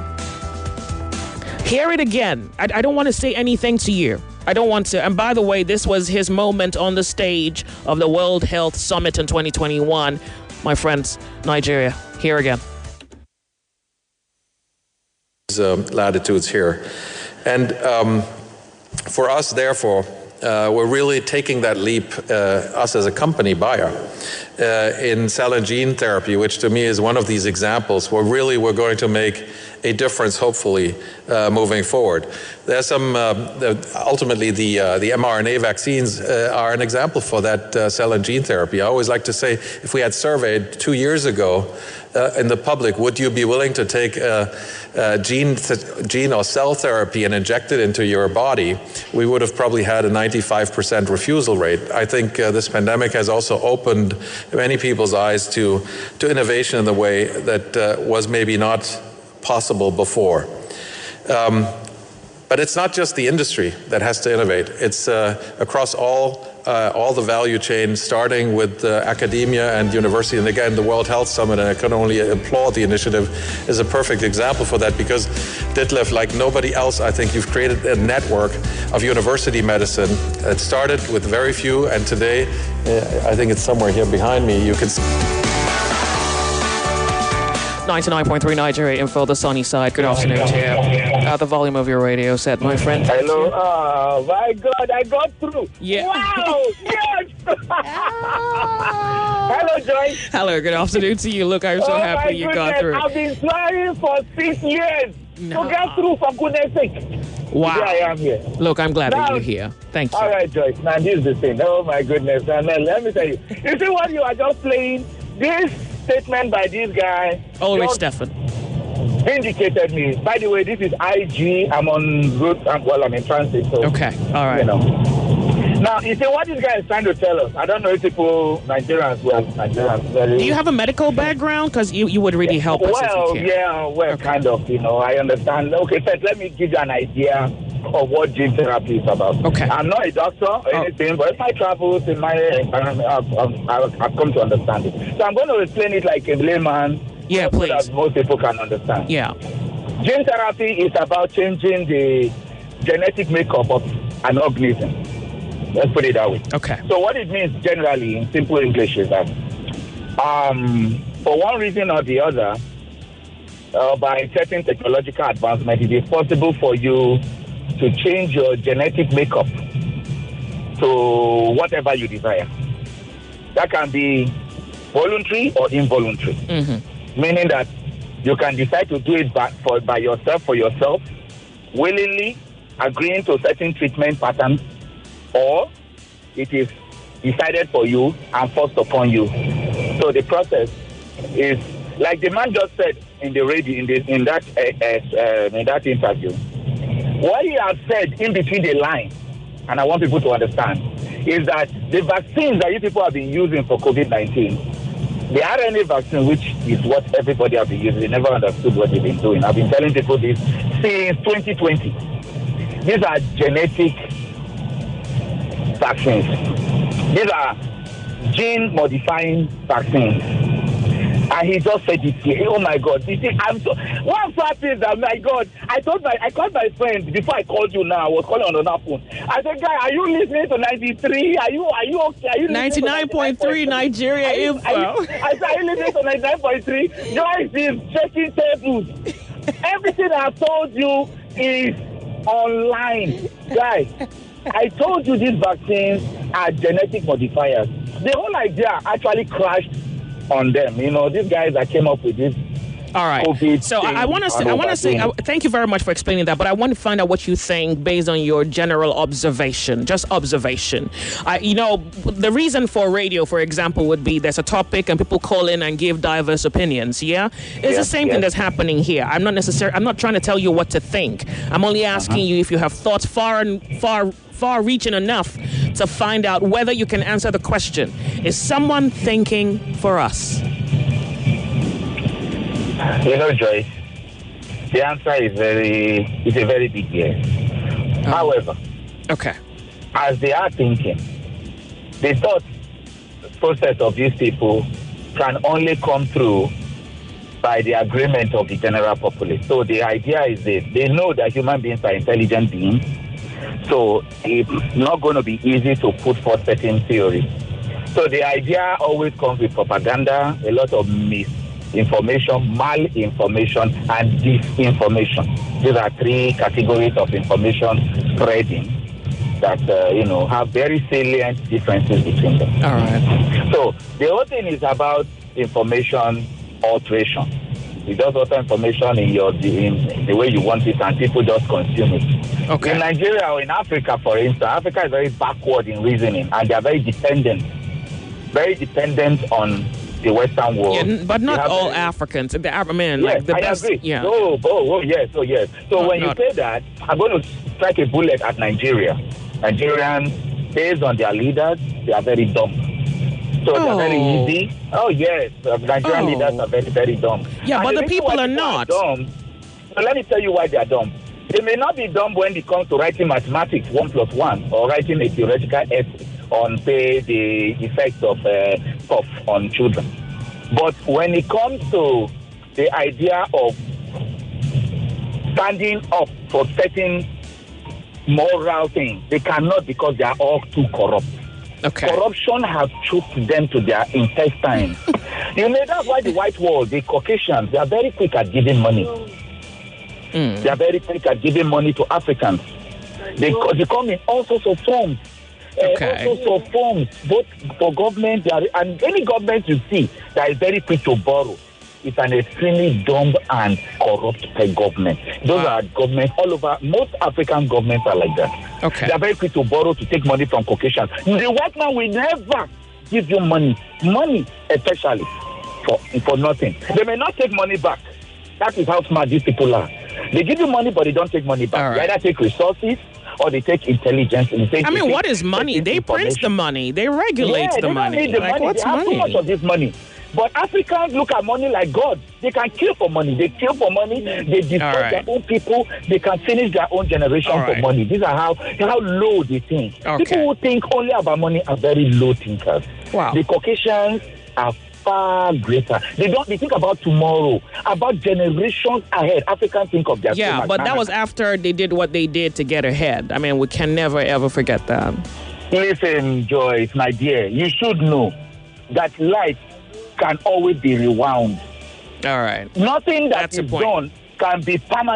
Hear it again. I don't want to say anything to you. I don't want to. And by the way, this was his moment on the stage of the World Health Summit in 2021. My friends, Nigeria, here again. Latitudes here. And for us, therefore, we're really taking that leap, us as a company buyer, in cell and gene therapy, which to me is one of these examples where really we're going to make a difference, hopefully, moving forward. There's some, ultimately, the mRNA vaccines are an example for that cell and gene therapy. I always like to say, if we had surveyed 2 years ago in the public, would you be willing to take gene or cell therapy and inject it into your body, we would have probably had a 95% refusal rate. I think this pandemic has also opened many people's eyes to innovation in the way that was maybe not possible before. But it's not just the industry that has to innovate. It's across all the value chain, starting with academia and university. And again, the World Health Summit, and I can only applaud the initiative, is a perfect example for that, because Ditlev, like nobody else, I think you've created a network of university medicine. It started with very few, and today, I think it's somewhere here behind me, you can see 99.3 Nigeria Info, the sunny side. Good afternoon to you. The volume of your radio set, my friend. Hello. Oh, my God, I got through. Yeah. Wow, yes. Hello, Joyce. Hello, good afternoon to you. Look, I'm so happy you got through. I've been trying for 6 years to get through, for goodness sake. Wow. Here I am here. Look, I'm glad that you're here. Thank you. All right, Joyce. Now, this is the thing. Oh, my goodness. And then let me tell you. You see what you are just playing? This statement by this guy. Ulrich Stefan. Vindicated me. By the way, this is IG. I'm on route. I'm in transit. So, okay. All right. You know. Now, you see what this guy is trying to tell us. I don't know if people, Nigerians. Do you have a medical background? Because you would really help us. Well, yeah, okay. Kind of. You know, I understand. Okay, first, let me give you an idea of what gene therapy is about. Okay. I'm not a doctor or anything, but in my travels, in my environment, I've come to understand it. So I'm going to explain it like a layman. Yeah, please. So that most people can understand. Yeah. Gene therapy is about changing the genetic makeup of an organism. Let's put it that way. Okay. So what it means generally in simple English is that for one reason or the other, by certain technological advancement, it is possible for you to change your genetic makeup to whatever you desire. That can be voluntary or involuntary, meaning that you can decide to do it by yourself, for yourself, willingly agreeing to certain treatment patterns, or it is decided for you and forced upon you. So the process is like the man just said in the radio in that interview. What he has said in between the lines, and I want people to understand, is that the vaccines that you people have been using for COVID-19, the RNA vaccine, which is what everybody has been using, they never understood what they've been doing. I've been telling people this since 2020. These are genetic vaccines. These are gene-modifying vaccines. And he just said it here. Oh my God! You see, what I'm so happy is that, my God, I called my friend before I called you. Now I was calling on another phone. I said, "Guy, are you listening to 93? Are you okay? Are you 99.3 Nigeria info?" I said, "Are you listening to 99.3?" Joyce is checking tables. Everything I've told you is online, guys. I told you these vaccines are genetic modifiers. The whole idea actually crashed on them. You know, these guys that came up with this. All right. COVID so I want to say thank you very much for explaining that, but I want to find out what you think based on your general observation, just observation. The reason for radio, for example, would be there's a topic and people call in and give diverse opinions. Yeah, it's the same thing that's happening here. I'm not trying to tell you what to think. I'm only asking you if you have thoughts far-reaching enough to find out whether you can answer the question: is someone thinking for us? You know, Joyce, the answer is a very big yes. However, as they are thinking, the thought process of these people can only come through by the agreement of the general populace. So the idea is this: they know that human beings are intelligent beings, so it's not going to be easy to put forth certain theories. So the idea always comes with propaganda, a lot of misinformation, malinformation, and disinformation. These are three categories of information spreading that, have very salient differences between them. All right. So the whole thing is about information alteration. You just alter information in the way you want it, and people just consume it. Okay. In Nigeria or in Africa, for instance, Africa is very backward in reasoning, and they are very dependent on the Western world. Yeah, but not all Africans. The Arab yes, the best. I agree. Yeah. Yes. So when you say that, I'm going to strike a bullet at Nigeria. Nigerians, based on their leaders, they are very dumb. So they're very easy. Oh yes, Nigerian leaders are very, very dumb. Yeah, but the people are not. Dumb, so let me tell you why they are dumb. They may not be dumb when it comes to writing mathematics 1+1 or writing a theoretical essay on, say, the effects of cough on children. But when it comes to the idea of standing up for certain moral things, they cannot, because they are all too corrupt. Okay. Corruption has choked them to their intestines. That's why the white world, the Caucasians, they are very quick at giving money. They are very quick at giving money to Africans. They come in all sorts of forms. All sorts of forms, both for government and any government you see that is very quick to borrow. It's an extremely dumb and corrupt government. Those are governments all over. Most African governments are like that. Okay. They are very quick to borrow, to take money from Caucasians. The white man will never give you money especially for nothing. They may not take money back. That is how smart these people are. They give you money, but they don't take money back. Right. They either take resources or they take intelligence. What is money? They print the money. They regulate the money. Don't need the money. What's they have money? too much of this money. But Africans look at money like God. They can kill for money. They kill for money. They destroy their own people. They can finish their own generation for money. These are how low they think. Okay. People who think only about money are very low thinkers. Wow. The Caucasians are far greater. They think about tomorrow, about generations ahead. Africans think of their but that was after they did what they did to get ahead. I mean, we can never ever forget that. Listen, Joyce, my dear, you should know that life can always be rewound. All right. Nothing that is done can be permanent.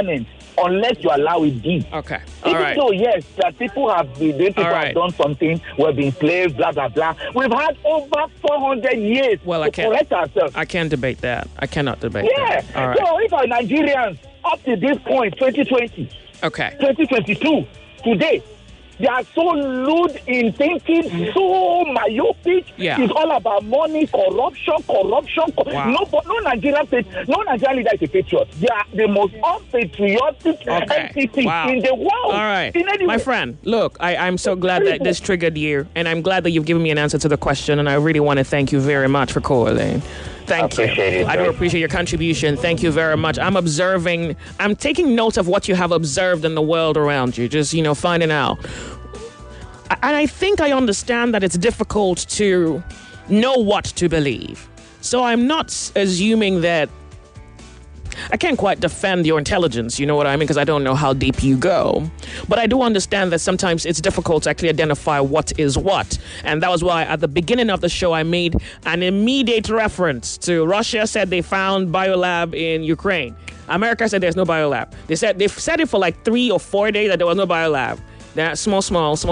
unless you allow it be. Okay. All Even right. though, yes, that people have done something, we've been slaves, blah, blah, blah. We've had over 400 years to correct ourselves. I can't debate that. I cannot debate Yeah. that. All right. So if our Nigerians, up to this point, 2020, Okay. 2022, today, they are so lewd in thinking, so myopic. Yeah. It's all about money, corruption. Wow. No Nigerian leader is a patriot. They are the most unpatriotic entity in the world. All right. My friend, look, I'm so glad that this triggered you, and I'm glad that you've given me an answer to the question, and I really want to thank you very much for calling. Thank you. I do appreciate your contribution. Thank you very much. I'm taking note of what you have observed in the world around you, just, finding out. And I think I understand that it's difficult to know what to believe. So I'm not assuming that I can't quite defend your intelligence, you know what I mean? Because I don't know how deep you go. But I do understand that sometimes it's difficult to actually identify what is what. And that was why at the beginning of the show, I made an immediate reference to Russia said they found biolab in Ukraine. America said there's no biolab. They've said it for like 3 or 4 days that there was no biolab. That small.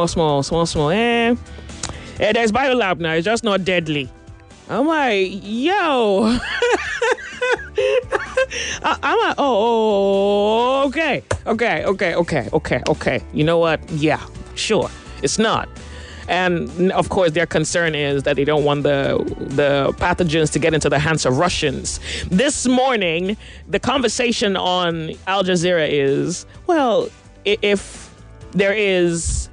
There's biolab now. It's just not deadly. I'm like, yo. I'm like, okay. You know what? Yeah, sure. It's not. And of course, their concern is that they don't want the pathogens to get into the hands of Russians. This morning, the conversation on Al Jazeera is, well, if there is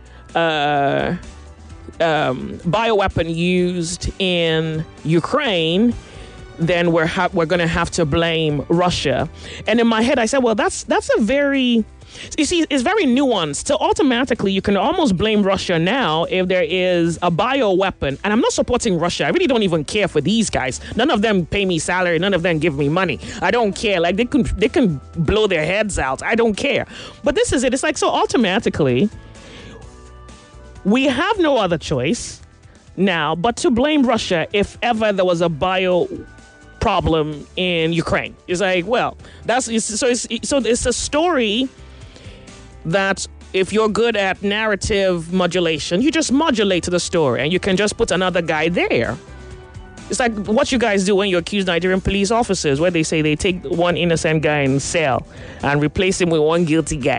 bioweapon used in Ukraine, then we're going to have to blame Russia. And in my head, I said, well, that's a very, you see, it's very nuanced. So automatically, you can almost blame Russia now if there is a bioweapon. And I'm not supporting Russia. I really don't even care for these guys. None of them pay me salary. None of them give me money. I don't care. Like, they can blow their heads out. I don't care. But this is it. It's like, so automatically, we have no other choice now but to blame Russia if ever there was a bio problem in Ukraine. It's like, well, it's a story that if you're good at narrative modulation, you just modulate to the story and you can just put another guy there. It's like what you guys do when you accuse Nigerian police officers, where they say they take one innocent guy in cell and replace him with one guilty guy.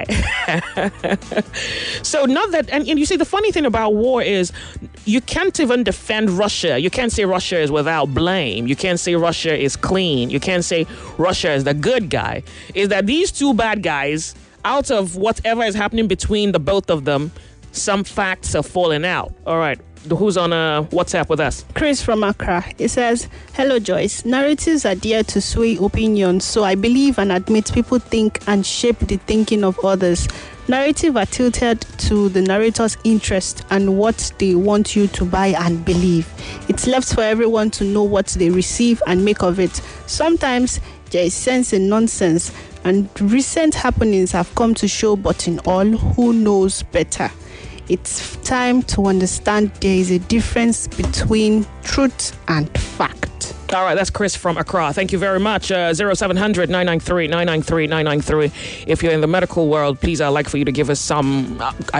So not that, and you see, the funny thing about war is you can't even defend Russia. You can't say Russia is without blame. You can't say Russia is clean. You can't say Russia is the good guy. Is that these two bad guys, out of whatever is happening between the both of them, some facts are falling out. All right. Who's on WhatsApp with us? Chris from Accra. It says, hello, Joyce. Narratives are there to sway opinions, so I believe and admit people think and shape the thinking of others. Narrative are tilted to the narrator's interest and what they want you to buy and believe. It's left for everyone to know what they receive and make of it. Sometimes there is sense in nonsense, and recent happenings have come to show, but in all, who knows better? It's time to understand there is a difference between truth and fact. All right, that's Chris from Accra. Thank you very much. 0700 993 993 993. If you're in the medical world, please, I'd like for you to give us some,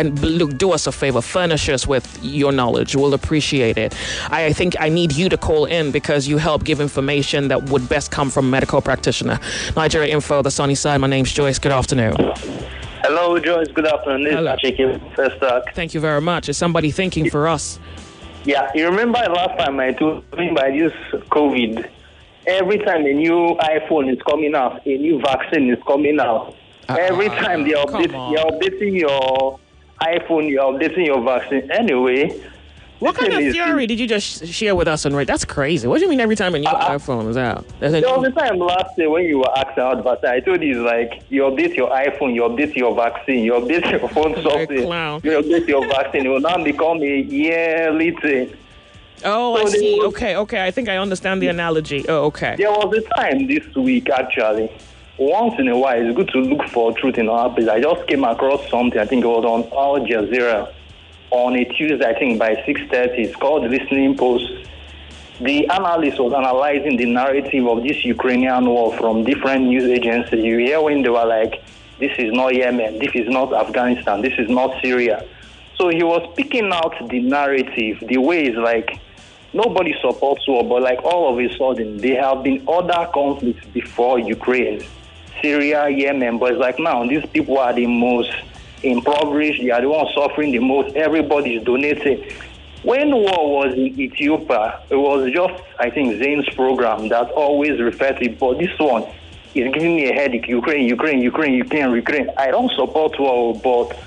do us a favor, furnish us with your knowledge. We'll appreciate it. I think I need you to call in because you help give information that would best come from a medical practitioner. Nigeria Info, the sunny side. My name's Joyce. Good afternoon. Hello, Joyce. Good afternoon. This is Chicken First Talk. Thank you very much. Is somebody thinking for us? Yeah, you remember last time I told you by this COVID, every time a new iPhone is coming out, a new vaccine is coming out. Every time you're updating your iPhone, you're updating your vaccine. Anyway, what kind of theory did you just share with us on radio? That's crazy. What do you mean every time a new iPhone is out? There was a time last year when you were asking about vaccine. I told you, like, you update your iPhone, you update your vaccine, you update your phone software, you update your vaccine. It will now become a yearly thing. Oh, so I see. Okay. I think I understand the analogy. Oh, okay. There was a time this week, actually. Once in a while, it's good to look for truth in our place. I just came across something, I think it was on Al Jazeera. On a Tuesday, I think by 6:30, it's called the Listening Post. The analyst was analyzing the narrative of this Ukrainian war from different news agencies. You hear when they were like, This is not Yemen. This is not Afghanistan. This is not Syria. So he was picking out the narrative, the way it's like nobody supports war, but like all of a sudden there have been other conflicts before Ukraine, Syria, Yemen, but it's like now these people are the most impoverished, they are the ones suffering the most, everybody is donating. When war was in Ethiopia, it was just, I think, Zane's program that always referred to it, but this one is giving me a headache. Ukraine. I don't support war, but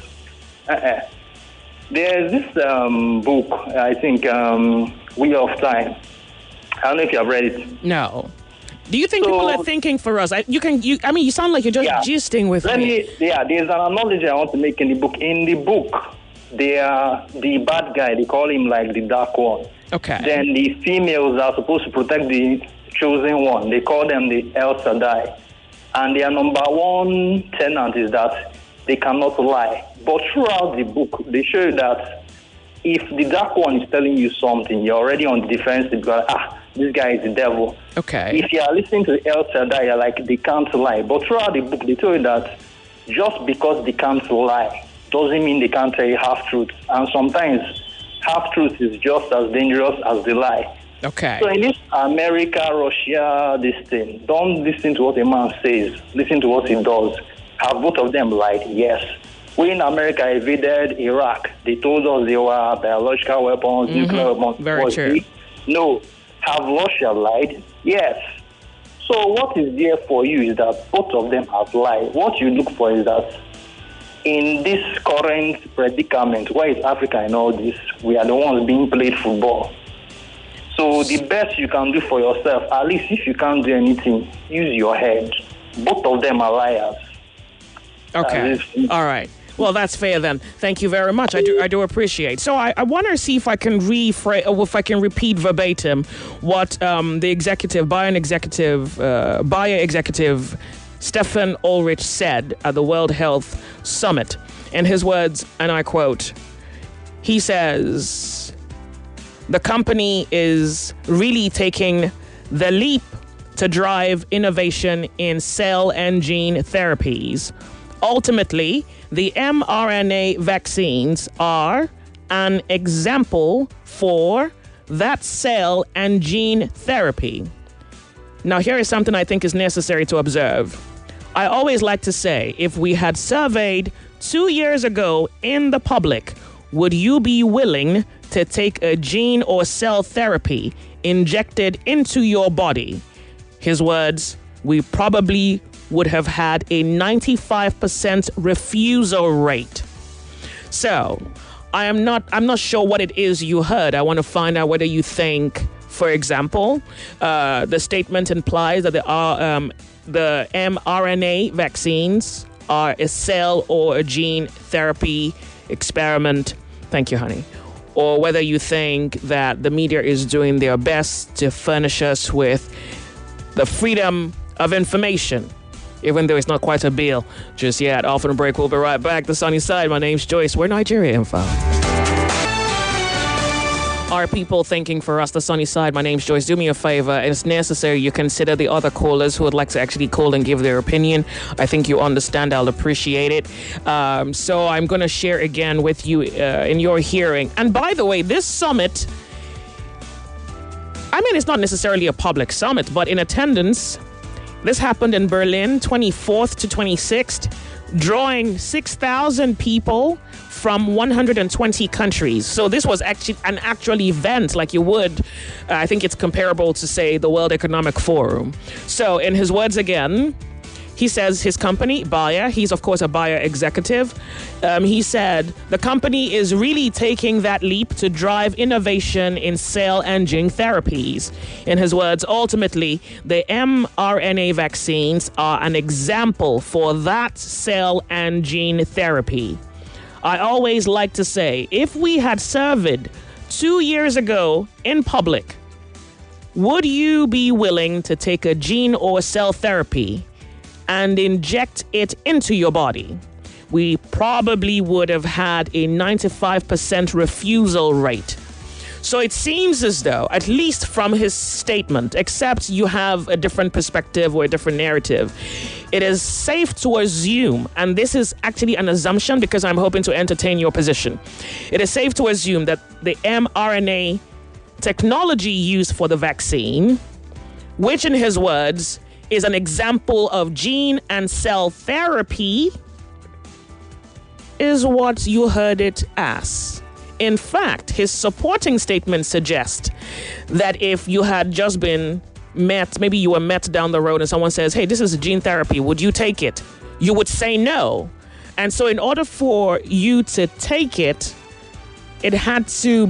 there's this book, I think, Wheel of Time. I don't know if you have read it. No. Do you think people are thinking for us? You sound like you're just gisting with me. Yeah, there's an analogy I want to make in the book. In the book, they are the bad guy. They call him like the dark one. Okay. Then the females are supposed to protect the chosen one. They call them the El Shaddai. And their number one tenet is that they cannot lie. But throughout the book, they show you that if the dark one is telling you something, you're already on the defensive because, this guy is the devil. Okay. If you are listening to the El Shaddai, you're like, they can't lie. But throughout the book, they tell you that just because they can't lie doesn't mean they can't tell you half-truths. And sometimes half-truth is just as dangerous as the lie. Okay. So in this America, Russia, this thing, don't listen to what a man says. Listen to what he does. Have both of them lied? Yes. We in America invaded Iraq. They told us they were biological weapons, nuclear weapons. Very true. No. Have Russia lied? Yes. So what is there for you is that both of them have lied. What you look for is that in this current predicament, where is Africa in all this? We are the ones being played football. So the best you can do for yourself, at least if you can't do anything, use your head. Both of them are liars. Okay. All right. Well, that's fair then. Thank you very much. I do appreciate. So I want to see if I can repeat verbatim what the Bayer executive Stefan Ulrich said at the World Health Summit. In his words, and I quote, he says, the company is really taking the leap to drive innovation in cell and gene therapies. Ultimately, the mRNA vaccines are an example for that cell and gene therapy. Now, here is something I think is necessary to observe. I always like to say, if we had surveyed 2 years ago in the public, would you be willing to take a gene or cell therapy injected into your body? His words, we probably would have had a 95% refusal rate. So, I'm not sure what it is you heard. I want to find out whether you think, for example, the statement implies that the mRNA vaccines are a cell or a gene therapy experiment. Thank you, honey. Or whether you think that the media is doing their best to furnish us with the freedom of information, even though it's not quite a bill just yet. Off on a break, we'll be right back. The Sunny Side, my name's Joyce. We're Nigeria Info. Are people thinking for us, the Sunny Side? My name's Joyce. Do me a favor. It's necessary you consider the other callers who would like to actually call and give their opinion. I think you understand. I'll appreciate it. So I'm going to share again with you in your hearing. And by the way, this summit, I mean, it's not necessarily a public summit, but in attendance, this happened in Berlin, 24th to 26th, drawing 6,000 people from 120 countries. So this was actually an actual event like you would. I think it's comparable to, say, the World Economic Forum. So in his words again, he says his company, Bayer, he's of course a Bayer executive. He said the company is really taking that leap to drive innovation in cell and gene therapies. In his words, ultimately, the mRNA vaccines are an example for that cell and gene therapy. I always like to say, if we had surveyed 2 years ago in public, would you be willing to take a gene or cell therapy and inject it into your body? We probably would have had a 95% refusal rate. So it seems as though, at least from his statement, except you have a different perspective or a different narrative, it is safe to assume, and this is actually an assumption because I'm hoping to entertain your position. It is safe to assume that the mRNA technology used for the vaccine, which in his words is an example of gene and cell therapy, is what you heard it as. In fact, his supporting statement suggests that if you had just been met, maybe you were met down the road and someone says, hey, this is gene therapy, would you take it? You would say no. And so in order for you to take it, it had to...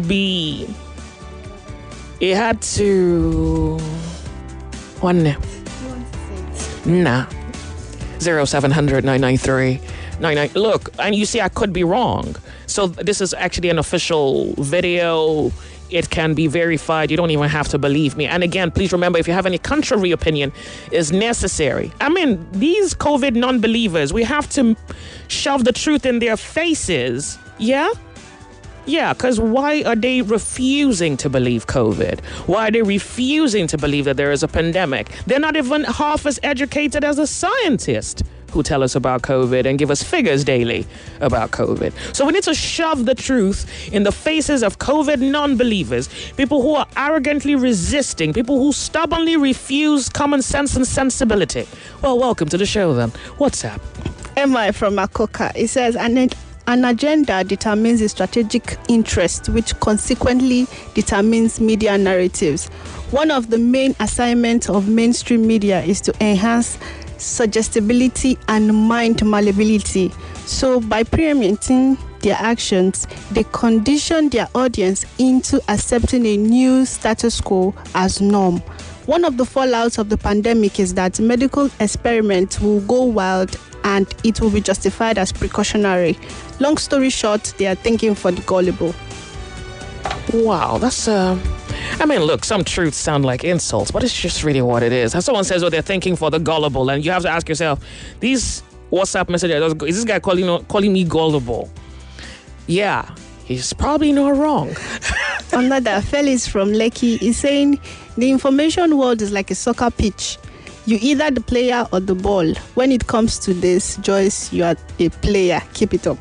One. Nah. 0700 993 99. Look, and you see, I could be wrong. So this is actually an official video. It can be verified. You don't even have to believe me. And again, please remember, if you have any contrary opinion, is necessary. I mean, these COVID non-believers, we have to shove the truth in their faces. Yeah? Yeah, because why are they refusing to believe COVID? Why are they refusing to believe that there is a pandemic? They're not even half as educated as a scientist who tell us about COVID and give us figures daily about COVID. So we need to shove the truth in the faces of COVID non-believers, people who are arrogantly resisting, people who stubbornly refuse common sense and sensibility. Well, welcome to the show then. What's up? Emma from Makoka. It says, an agenda determines the strategic interest, which consequently determines media narratives. One of the main assignments of mainstream media is to enhance suggestibility and mind malleability. So by preempting their actions, they condition their audience into accepting a new status quo as norm. One of the fallouts of the pandemic is that medical experiments will go wild and it will be justified as precautionary. Long story short, they are thinking for the gullible. Wow, that's I mean, look, some truths sound like insults, but it's just really what it is. As someone says, they're thinking for the gullible, and you have to ask yourself, these WhatsApp messages, is this guy calling me gullible? Yeah, he's probably not wrong. Another Felix from Lekki is saying, the information world is like a soccer pitch. You either the player or the ball. When it comes to this, Joyce, you are a player. Keep it up.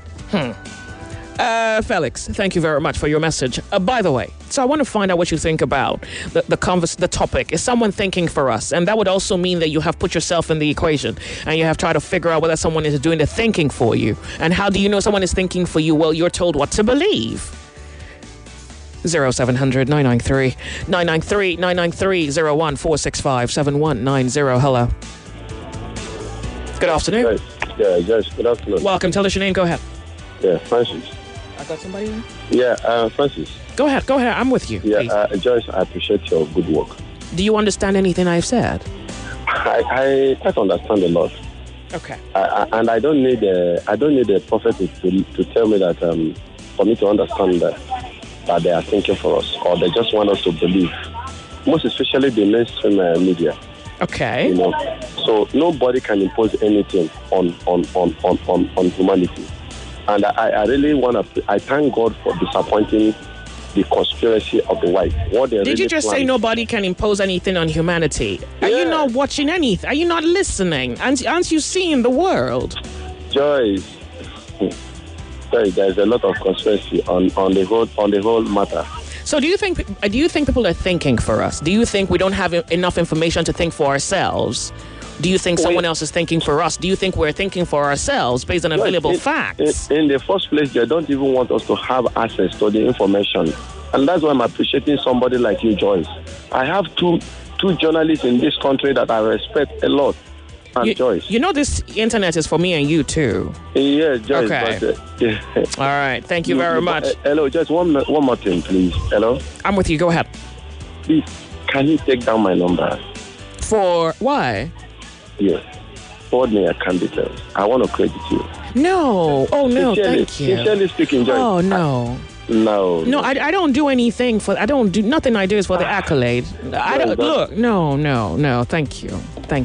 Felix, thank you very much for your message. By the way, so I want to find out what you think about the topic. Is someone thinking for us? And that would also mean that you have put yourself in the equation and you have tried to figure out whether someone is doing the thinking for you. And how do you know someone is thinking for you? Well, you're told what to believe. 0700 993 993 993 01 465 7190. Hello. Good afternoon. Yes, good afternoon. Welcome. Tell us your name. Go ahead. Yeah, Francis. I got somebody in? Yeah, Francis. Go ahead. I'm with you. Yeah, Joyce, I appreciate your good work. Do you understand anything I've said? I quite understand a lot. Okay. And I don't need a prophet to tell me that for me to understand that they are thinking for us, or they just want us to believe. Most especially the mainstream media. Okay. You know, so nobody can impose anything on humanity. And I really I thank God for disappointing the conspiracy of the white. What they Did you just say nobody can impose anything on humanity? Are you not watching anything? Are you not listening? Aren't you seeing the world? Joyce, there's a lot of conspiracy on the whole matter. So do you think people are thinking for us? Do you think we don't have enough information to think for ourselves? Do you think someone else is thinking for us? Do you think we're thinking for ourselves based on available facts? In the first place, they don't even want us to have access to the information. And that's why I'm appreciating somebody like you, Joyce. I have two journalists in this country that I respect a lot. And Joyce. You know this internet is for me and you too. Yeah, Joyce. Okay. But, all right. Thank you very much. Hello, Joyce. One more thing, please. Hello? I'm with you. Go ahead. Please, can you take down my number? For why? Yes. Forward me account details. I want to credit you. No. Oh, no. Thank you. Sincerely speaking, Joyce. Oh, no. No, I don't do anything I don't do nothing I do is for the accolade. I don't look. No. Thank you.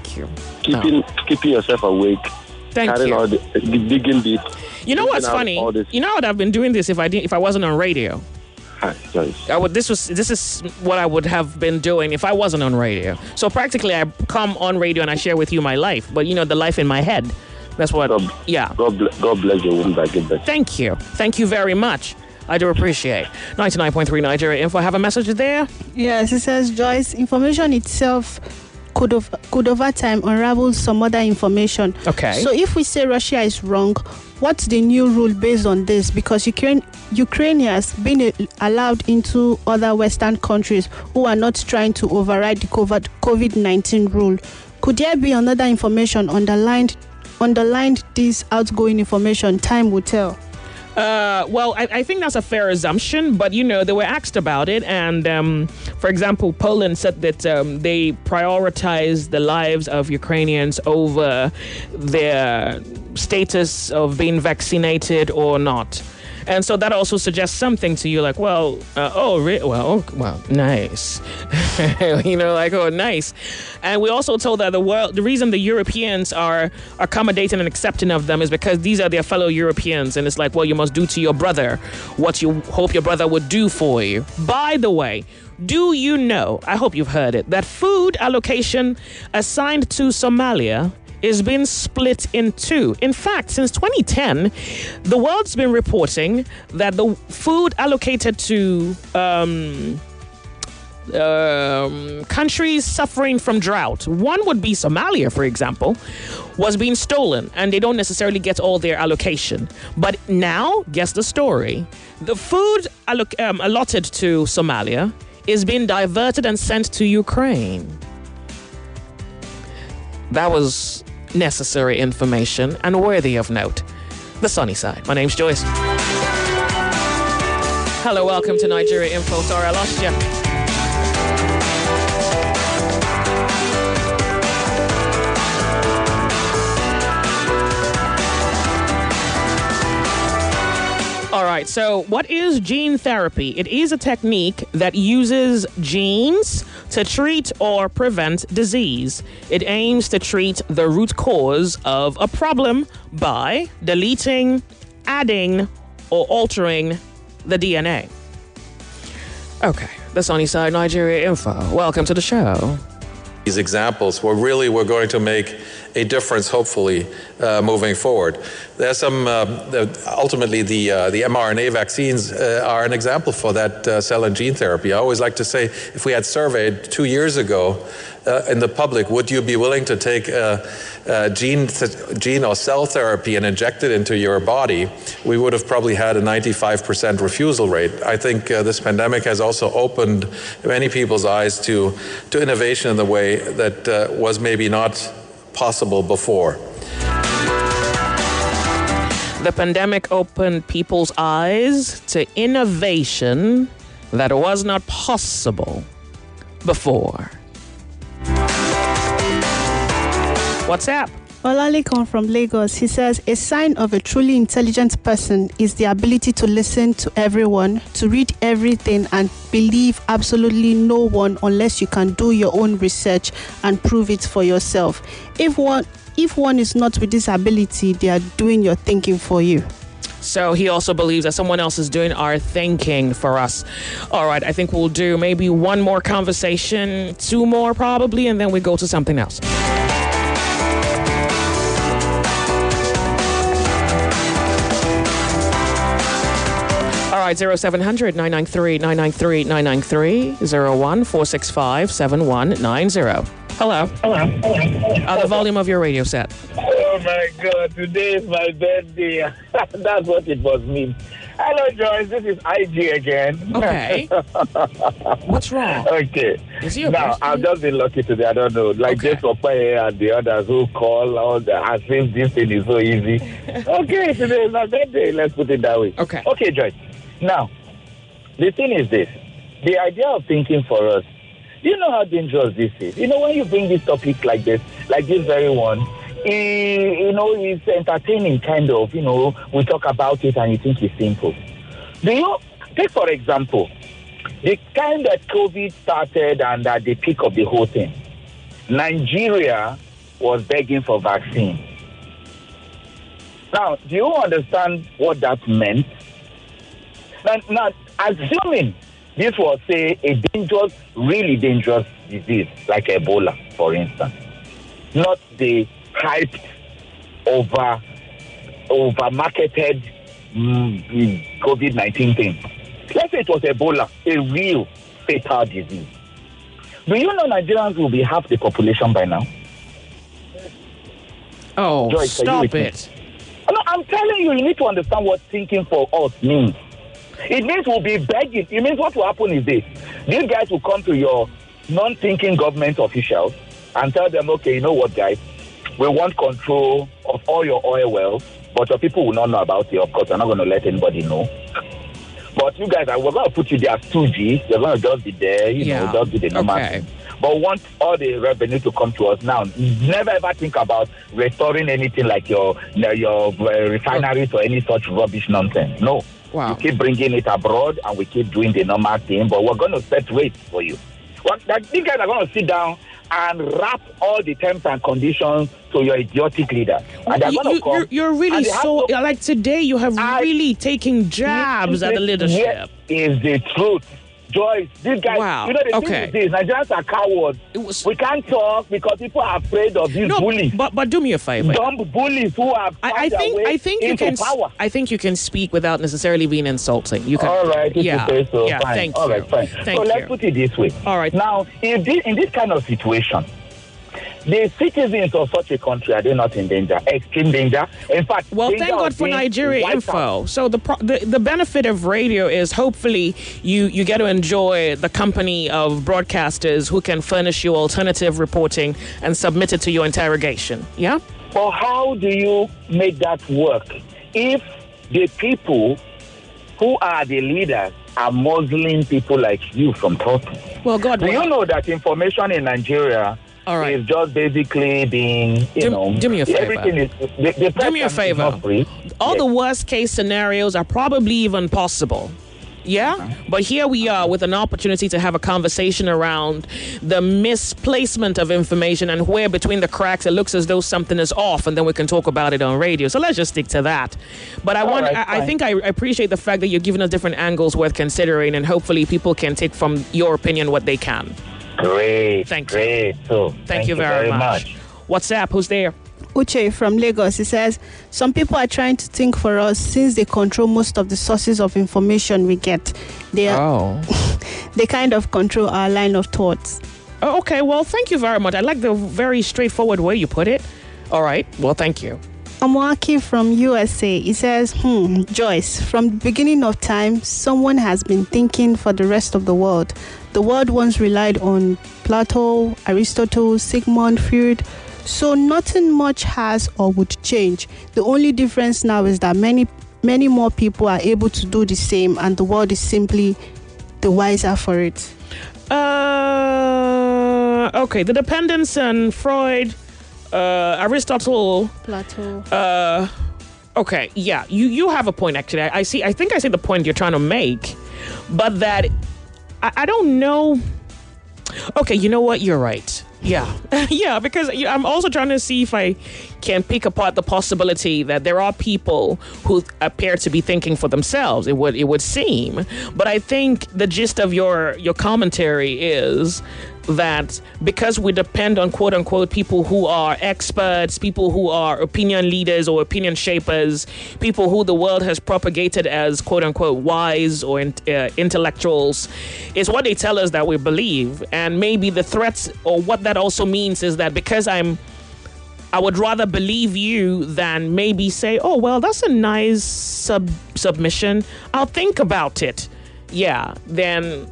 Keeping yourself awake. Thank you. All digging deep. You know what's funny? You know what I've been doing this if I wasn't on radio. Hi, Joyce. This is what I would have been doing if I wasn't on radio. So practically, I come on radio and I share with you my life, but the life in my head. That's what. God bless you. Thank you. Thank you very much. I do appreciate. 99.3 Nigeria Info. Have a message there? Yes, it says, Joyce, information itself could over time unravel some other information. Okay. So if we say Russia is wrong, what's the new rule based on this? Because Ukrainians being allowed into other Western countries who are not trying to override the COVID-19 rule. Could there be another information underlined this outgoing information? Time will tell. Well, I think that's a fair assumption, but they were asked about it, and for example, Poland said that they prioritize the lives of Ukrainians over their status of being vaccinated or not. And so that also suggests something to you, like, nice. Nice. And we also told that the reason the Europeans are accommodating and accepting of them is because these are their fellow Europeans. And it's like, you must do to your brother what you hope your brother would do for you. By the way, do you know, I hope you've heard it, that food allocation assigned to Somalia is being split in two. In fact, since 2010, the world's been reporting that the food allocated to countries suffering from drought, one would be Somalia, for example, was being stolen, and they don't necessarily get all their allocation. But now, guess the story. The food allotted to Somalia is being diverted and sent to Ukraine. That was necessary information and worthy of note. The sunny side. My name's Joyce. Hello, welcome to Nigeria Info. Sorry, I lost you. All right, so what is gene therapy? It is a technique that uses genes to treat or prevent disease. It aims to treat the root cause of a problem by deleting, adding, or altering the DNA. Okay, the sunny side, Nigeria Info. Welcome to the show. These examples we're going to make a difference, hopefully, moving forward. There's some, ultimately, the mRNA vaccines are an example for that cell and gene therapy. I always like to say, if we had surveyed 2 years ago in the public, would you be willing to take gene or cell therapy and inject it into your body, we would have probably had a 95% refusal rate. I think this pandemic has also opened many people's eyes to innovation in the way that was maybe not possible before. The pandemic opened people's eyes to innovation that was not possible before. What's up? Olalikon from Lagos. He says, a sign of a truly intelligent person is the ability to listen to everyone, to read everything, and believe absolutely no one unless you can do your own research and prove it for yourself. If one is not with this ability, they are doing your thinking for you. So he also believes that someone else is doing our thinking for us. All right, I think we'll do maybe one more conversation, two more probably, and then we go to something else. All right, 0700-993-993-993, 01-465-7190. Hello. The volume of your radio set. Oh my God, today is my birthday. That's what it must mean. Hello, Joyce. This is IG again. Okay. What's wrong? Okay. Is you now, I've just been lucky today. I don't know. Like Jess Opaye and the others who call as if this thing is so easy. Okay, today is my birthday. Let's put it that way. Okay. Okay, Joyce. Now, the thing is this. The idea of thinking for us, you know how dangerous this is. You know, when you bring this topic like this very one, it's entertaining, kind of. You know, we talk about it and you think it's simple. Do you take, for example, the time that COVID started and at the peak of the whole thing, Nigeria was begging for vaccine. Now, do you understand what that meant? Now, assuming this was, say, a dangerous, really dangerous disease, like Ebola, for instance, not the hyped, over-marketed COVID-19 thing. Let's say it was Ebola, a real fatal disease. Do you know Nigerians will be half the population by now? Oh, Joyce, stop it. No, I'm telling you, you need to understand what thinking for us means. It means we'll be begging. It means what will happen is this. These guys will come to your non-thinking government officials and tell them, okay, you know what, guys? We want control of all your oil wells, but your people will not know about it. Of course, they're not going to let anybody know. But you guys, we're going to put you there as 2G. You're going to just be there, you know, just be the normal thing. But want all the revenue to come to us now. Never ever think about restoring anything like your refineries or any such rubbish nonsense. No. Wow. You keep bringing it abroad and we keep doing the normal thing, but we're going to set rates for you. These guys are going to sit down and wrap all the terms and conditions to your idiotic leader. And they're going to come. You're really like today you have really taken jabs at the leadership. Is the truth. Joyce, these guys, you know the thing is this, Nigerians are cowards. We can't talk because people are afraid of these bullies. But do me a favor. Dumb bullies who have I think you can power. I think you can speak without necessarily being insulting. You can. All right, yeah, you say so, yeah, fine. Thank all you. Right, fine. Thank so you. let's put it this way. All right. Now, in this kind of situation, the citizens of such a country, are they not in danger? Extreme danger. In fact, thank God for Nigeria Info. So the benefit of radio is hopefully you get to enjoy the company of broadcasters who can furnish you alternative reporting and submit it to your interrogation. Yeah? Well, how do you make that work if the people who are the leaders are muzzling people like you from talking? Well, God, do you know that information in Nigeria is just basically being, do me a favor. Everything is, the do me a favor. All the worst case scenarios are probably even possible. Yeah? But here we are with an opportunity to have a conversation around the misplacement of information and where between the cracks it looks as though something is off, and then we can talk about it on radio. So let's just stick to that. But I think I appreciate the fact that you're giving us different angles worth considering, and hopefully people can take from your opinion what they can. Great. Thank you. Great. So, thank you very much. What's up? Who's there? Uche from Lagos. He says, some people are trying to think for us since they control most of the sources of information we get. They kind of control our line of thoughts. Oh, okay. Well, thank you very much. I like the very straightforward way you put it. All right. Well, thank you. Amwaki from USA. He says, Joyce, from the beginning of time, someone has been thinking for the rest of the world. The world once relied on Plato, Aristotle, Sigmund Freud. So nothing much has or would change. The only difference now is that many more people are able to do the same, and the world is simply the wiser for it. Okay, the dependence on Freud, Aristotle, Plato. Okay, yeah, you have a point actually. I think I see the point you're trying to make, but that I don't know. Okay, you know what? You're right. Yeah. Yeah, because I'm also trying to see if I can pick apart the possibility that there are people who appear to be thinking for themselves, it would seem. But I think the gist of your commentary is that because we depend on quote unquote people who are experts, people who are opinion leaders or opinion shapers, people who the world has propagated as quote unquote wise or intellectuals, is what they tell us that we believe. And maybe the threats, or what that also means, is that because I would rather believe you than maybe say, oh, well, that's a nice submission, I'll think about it. Yeah, then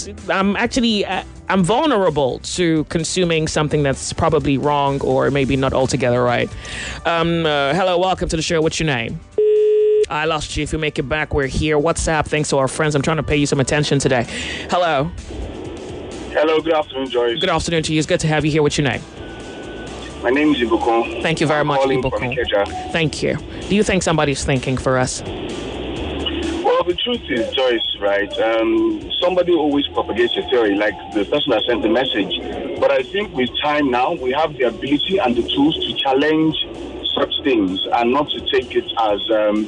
I'm vulnerable to consuming something that's probably wrong or maybe not altogether right. Hello, welcome to the show. What's your name? I lost you. If you make it back, we're here. WhatsApp, thanks to our friends. I'm trying to pay you some attention today. Hello. Hello, good afternoon, Joyce. Good afternoon to you. It's good to have you here. What's your name? My name is Ibukun. Thank you very much, Ibukun. Thank you. Do you think somebody's thinking for us? Well, the truth is, Joyce, right? Somebody always propagates a theory, like the person that sent the message. But I think with time now, we have the ability and the tools to challenge accept things and not to take it as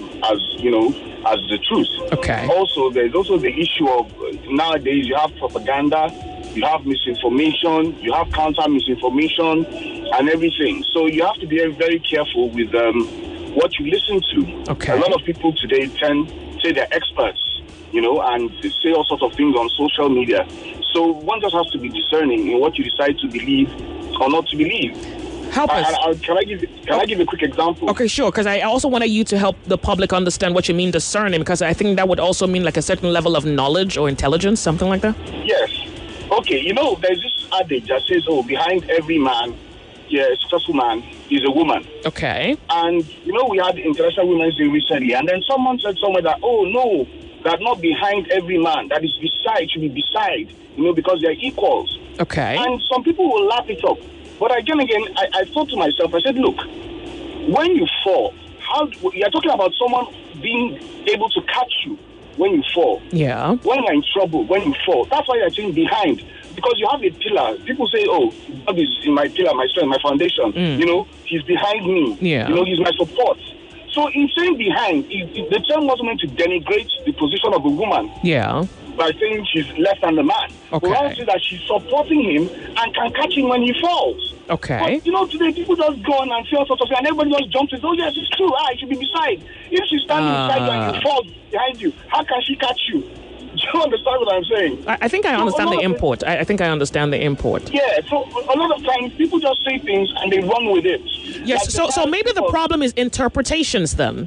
the truth. Okay. Also, there's also the issue of nowadays you have propaganda, you have misinformation, you have counter misinformation, and everything. So you have to be very careful with what you listen to. Okay. A lot of people today say they're experts, and they say all sorts of things on social media. So one just has to be discerning in what you decide to believe or not to believe. Help us. Can I give a quick example? Okay, sure. Because I also wanted you to help the public understand what you mean discerning, because I think that would also mean like a certain level of knowledge or intelligence, something like that. Yes. Okay, there's this adage that says, behind every man, a successful man is a woman. Okay. And, we had International Women's Day recently, and then someone said somewhere that, no, that not behind every man, that is beside, should be beside, because they're equals. Okay. And some people will laugh it up. But again, I thought to myself, I said, look, when you fall, you're talking about someone being able to catch you when you fall. Yeah. When you're in trouble, when you fall. That's why you're saying behind. Because you have a pillar. People say, God is in my pillar, my strength, my foundation. He's behind me. Yeah. He's my support. So in saying behind, the term wasn't meant to denigrate the position of a woman. Yeah. By saying she's less than the man. Okay. But also that she's supporting him and can catch him when he falls. Okay. But, today people just go on and say all sorts of things, and everybody just jumps in. Oh, yes, it's true. I should be beside. If she's standing beside you and you fall behind you, how can she catch you? Do you understand what I'm saying? I think I understand the import. I think I understand the import. Yeah, so a lot of times people just say things and they run with it. Yes, so maybe the problem is interpretations then.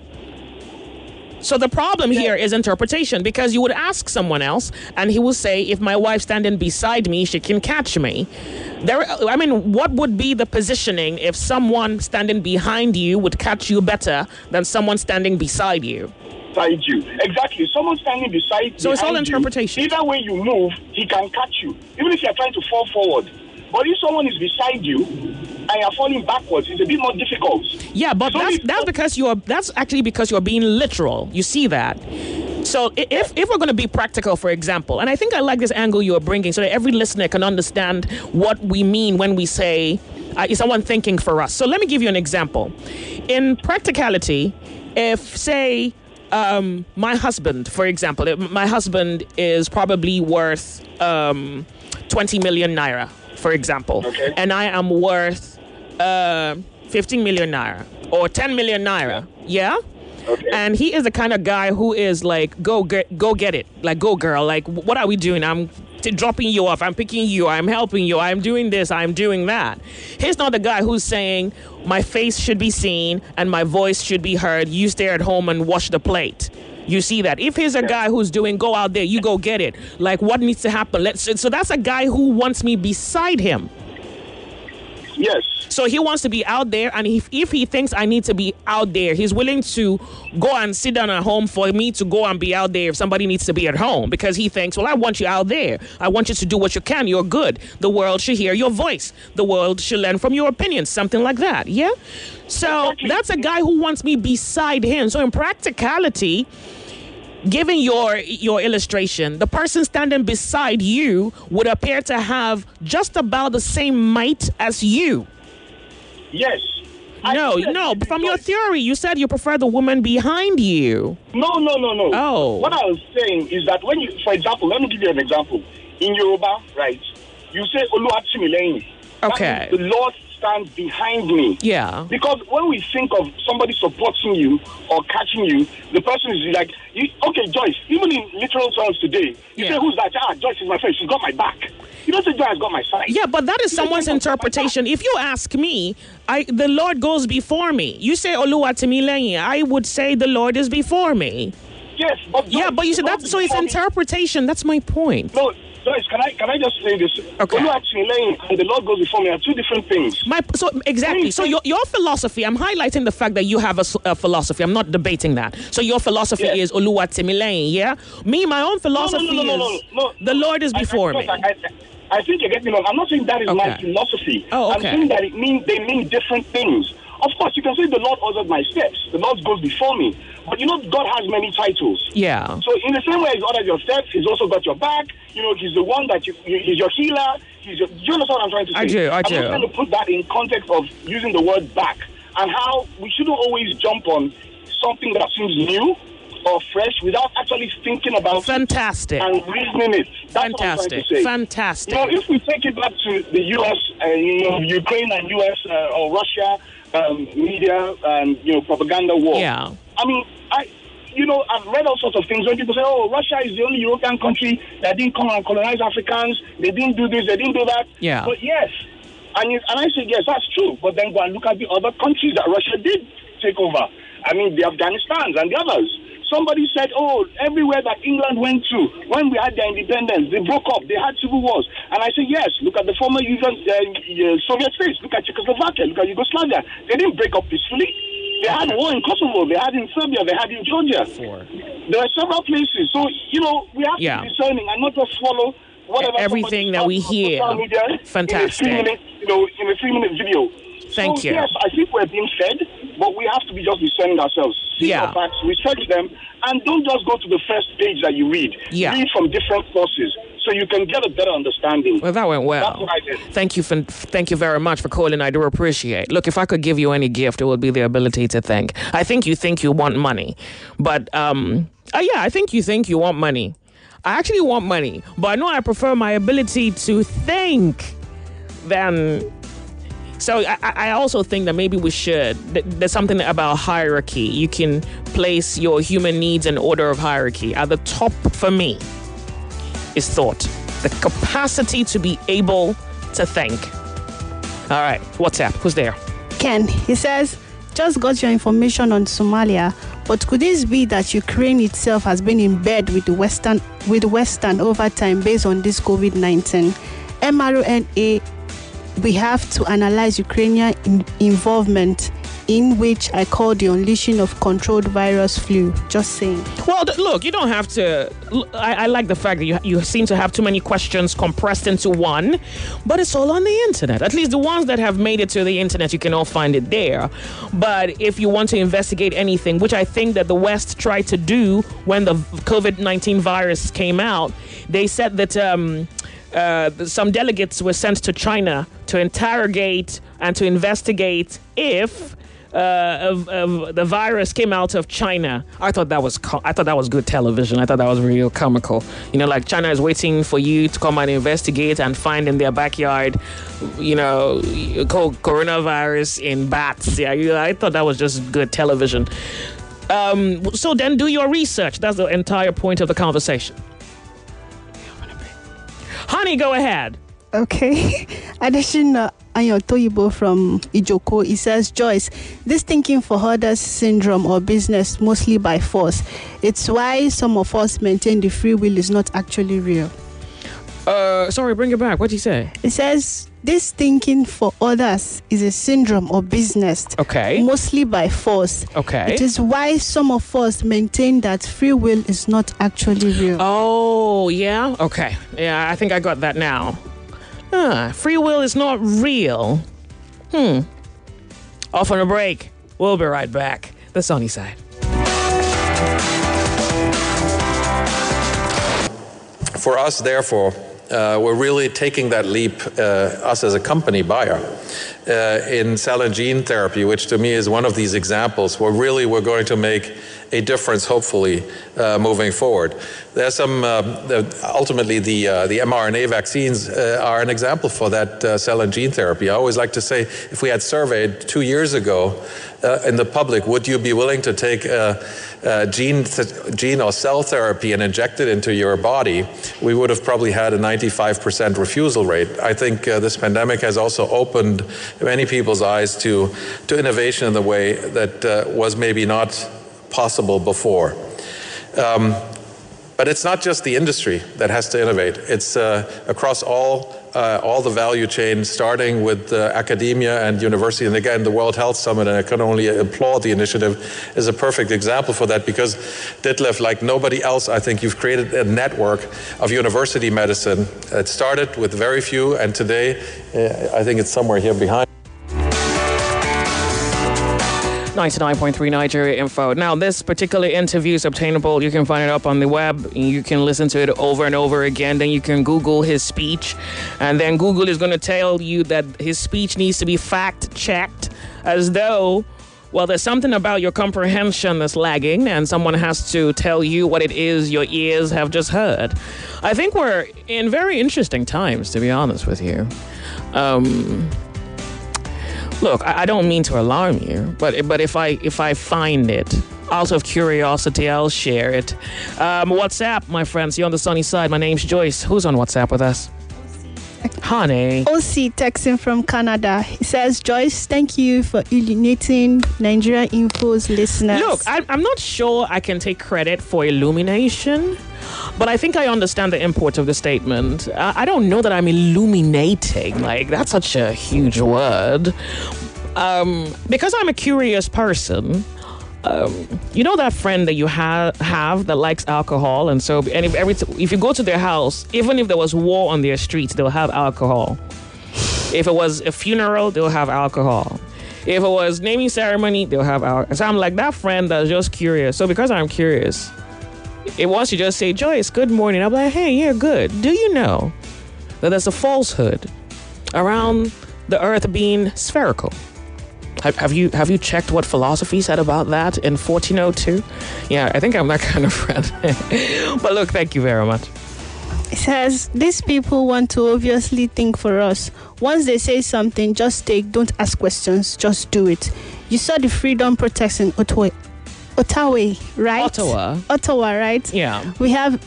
So the problem here is interpretation, because you would ask someone else and he will say, if my wife's standing beside me, she can catch me. What would be the positioning if someone standing behind you would catch you better than someone standing beside you? Beside you. Exactly. Someone standing beside you. So it's all interpretation. Either way you move, he can catch you. Even if you're trying to fall forward. But if someone is beside you and you're falling backwards, it's a bit more difficult. Yeah, but that's actually because you're being literal. You see that? So if we're going to be practical, for example, and I think I like this angle you're bringing so that every listener can understand what we mean when we say, is someone thinking for us? So let me give you an example. In practicality, if, say, my husband, for example, my husband is probably worth 20 million naira, for example, and I am worth 15 million naira or 10 million naira. Yeah. Okay. And he is the kind of guy who is like, go get it. Like, go girl. Like, what are we doing? I'm dropping you off. I'm picking you. I'm helping you. I'm doing this. I'm doing that. He's not the guy who's saying my face should be seen and my voice should be heard. You stay at home and wash the plate. You see that? If he's a guy who's doing, go out there, you go get it. Like, what needs to happen? So that's a guy who wants me beside him. Yes. So he wants to be out there, and if he thinks I need to be out there, he's willing to go and sit down at home for me to go and be out there if somebody needs to be at home, because he thinks, well, I want you out there. I want you to do what you can. You're good. The world should hear your voice. The world should learn from your opinions, something like that. Yeah? So that's a guy who wants me beside him. So in practicality, given your illustration, the person standing beside you would appear to have just about the same might as you. Yes. No. From your theory, you said you prefer the woman behind you. No. Oh. What I was saying is that when you, for example, let me give you an example. In Yoruba, right, you say Oluwatimileyin. Okay. The Lord stands behind me. Yeah. Because when we think of somebody supporting you or catching you, the person is like, okay, Joyce, even in literal terms today, you say, who's that? Joyce is my friend. She's got my back. You don't say Joyce has got my side. Yeah, but that is someone's interpretation. If you ask me, the Lord goes before me. You say Oluwatimileyin, I would say the Lord is before me. Yes, but but you said that. So it's interpretation. That's my point. No, Joyce, can I just say this? Okay. Oluwatimileyin and the Lord goes before me are two different things. Exactly. So your philosophy, I'm highlighting the fact that you have a philosophy. I'm not debating that. So your philosophy is Oluwatimileyin, yeah? Me, my own philosophy is the Lord is before me. I think you're getting me wrong. I'm not saying that is my philosophy. Oh, okay. I'm saying that they mean different things. Of course, you can say the Lord orders my steps. The Lord goes before me. But God has many titles. Yeah. So in the same way He's ordered your steps, He's also got your back. He's the one that He's your healer. Do you understand what I'm trying to say? I do. I'm not trying to put that in context of using the word back. and how we shouldn't always jump on something that seems new or fresh without actually thinking about Fantastic. it and reasoning it. That's what I'm trying to say. Fantastic. If we take it back to the U.S., Ukraine and U.S. Or Russia media and propaganda war. Yeah. I mean, I've read all sorts of things when people say, "Oh, Russia is the only European country that didn't come and colonize Africans. They didn't do this. They didn't do that." Yeah. But yes, and I say yes, that's true. But then go and look at the other countries that Russia did take over. I mean, the Afghanistans and the others. Somebody said, "Oh, everywhere that England went to when we had their independence, they broke up. They had civil wars." And I say, "Yes. Look at the former Soviet states. Look at Czechoslovakia. Look at Yugoslavia. They didn't break up peacefully. They had war in Kosovo. They had in Serbia. They had in Georgia. There are several places. So we have to be discerning and not just follow whatever everything that we hear. Media Fantastic. In a 3-minute video. Thank you. Yes, I think we're being fed, but we have to be just discerning ourselves. See our facts, research them, and don't just go to the first page that you read. Yeah. Read from different sources so you can get a better understanding. Well, that went well. That's what I did. Thank you very much for calling. I do appreciate. Look, if I could give you any gift, it would be the ability to think. I think you want money, but I think you want money. I actually want money, but I know I prefer my ability to think than. So I also think that maybe we should. There's something about hierarchy. You can place your human needs in order of hierarchy. At the top, for me, is thought. The capacity to be able to think. All right, WhatsApp. Who's there? Ken, he says, just got your information on Somalia, but could this be that Ukraine itself has been in bed with the Western over time based on this COVID-19? mRNA, we have to analyze Ukrainian involvement in which I call the unleashing of controlled virus flu. Just saying. Well, look, you don't have to. I like the fact that you seem to have too many questions compressed into one, but it's all on the internet. At least the ones that have made it to the internet, you can all find it there. But if you want to investigate anything, which I think that the West tried to do when the COVID-19 virus came out, they said that some delegates were sent to China to interrogate and to investigate if the virus came out of China. I thought that was good television. I thought that was real comical. Like China is waiting for you to come and investigate and find in their backyard, coronavirus in bats. Yeah, I thought that was just good television. So then do your research. That's the entire point of the conversation. Honey, go ahead. Okay. Addition Ayotoyibo from Ijoko, he says, Joyce, this thinking for others syndrome or business mostly by force. It's why some of us maintain the free will is not actually real. Sorry, bring it back. What'd you say? It says, this thinking for others is a syndrome or business. Okay. Mostly by force. Okay. It is why some of us maintain that free will is not actually real. Oh, yeah? Okay. Yeah, I think I got that now. Free will is not real. Off on a break. We'll be right back. The Sunny Side. For us, therefore, we're really taking that leap, us as a company buyer, in cell and gene therapy, which to me is one of these examples where really we're going to make a difference, hopefully, moving forward. There's some, ultimately, the mRNA vaccines are an example for that cell and gene therapy. I always like to say, if we had surveyed 2 years ago in the public, would you be willing to take gene or cell therapy and inject it into your body, we would have probably had a 95% refusal rate. I think this pandemic has also opened many people's eyes to innovation in the way that was maybe not possible before. But it's not just the industry that has to innovate. It's across all the value chain, starting with academia and university. And again, the World Health Summit, and I can only applaud the initiative, is a perfect example for that, because Ditlev, like nobody else, I think you've created a network of university medicine. It started with very few, and today, I think it's somewhere here behind. 99.3 Nigeria Info. Now, this particular interview is obtainable. You can find it up on the web. You can listen to it over and over again. Then you can Google his speech. And then Google is going to tell you that his speech needs to be fact-checked as though, well, there's something about your comprehension that's lagging and someone has to tell you what it is your ears have just heard. I think we're in very interesting times, to be honest with you. Look, I don't mean to alarm you, but if I find it out of curiosity, I'll share it. WhatsApp, my friends, you're on the sunny side. My name's Joyce. Who's on WhatsApp with us? Honey. OC texting from Canada. He says, Joyce, thank you for illuminating Nigeria Info's listeners. Look, I'm not sure I can take credit for illumination, but I think I understand the import of the statement. I don't know that I'm illuminating. Like, that's such a huge word. Because I'm a curious person, you know that friend that you have that likes alcohol, and so if you go to their house, even if there was war on their streets, they'll have alcohol. If it was a funeral, they'll have alcohol. If it was naming ceremony, they'll have alcohol. So I'm like that friend that's just curious. So because I'm curious, it wants to just say, Joyce, good morning. I'm like, hey, you're good. Do you know that there's a falsehood around the earth being spherical? Have you checked what philosophy said about that in 1402? Yeah, I think I'm that kind of friend. But look, thank you very much. It says, these people want to obviously think for us. Once they say something, just take, don't ask questions, just do it. You saw the freedom protests in Ottawa, right? Ottawa, right? Yeah. We have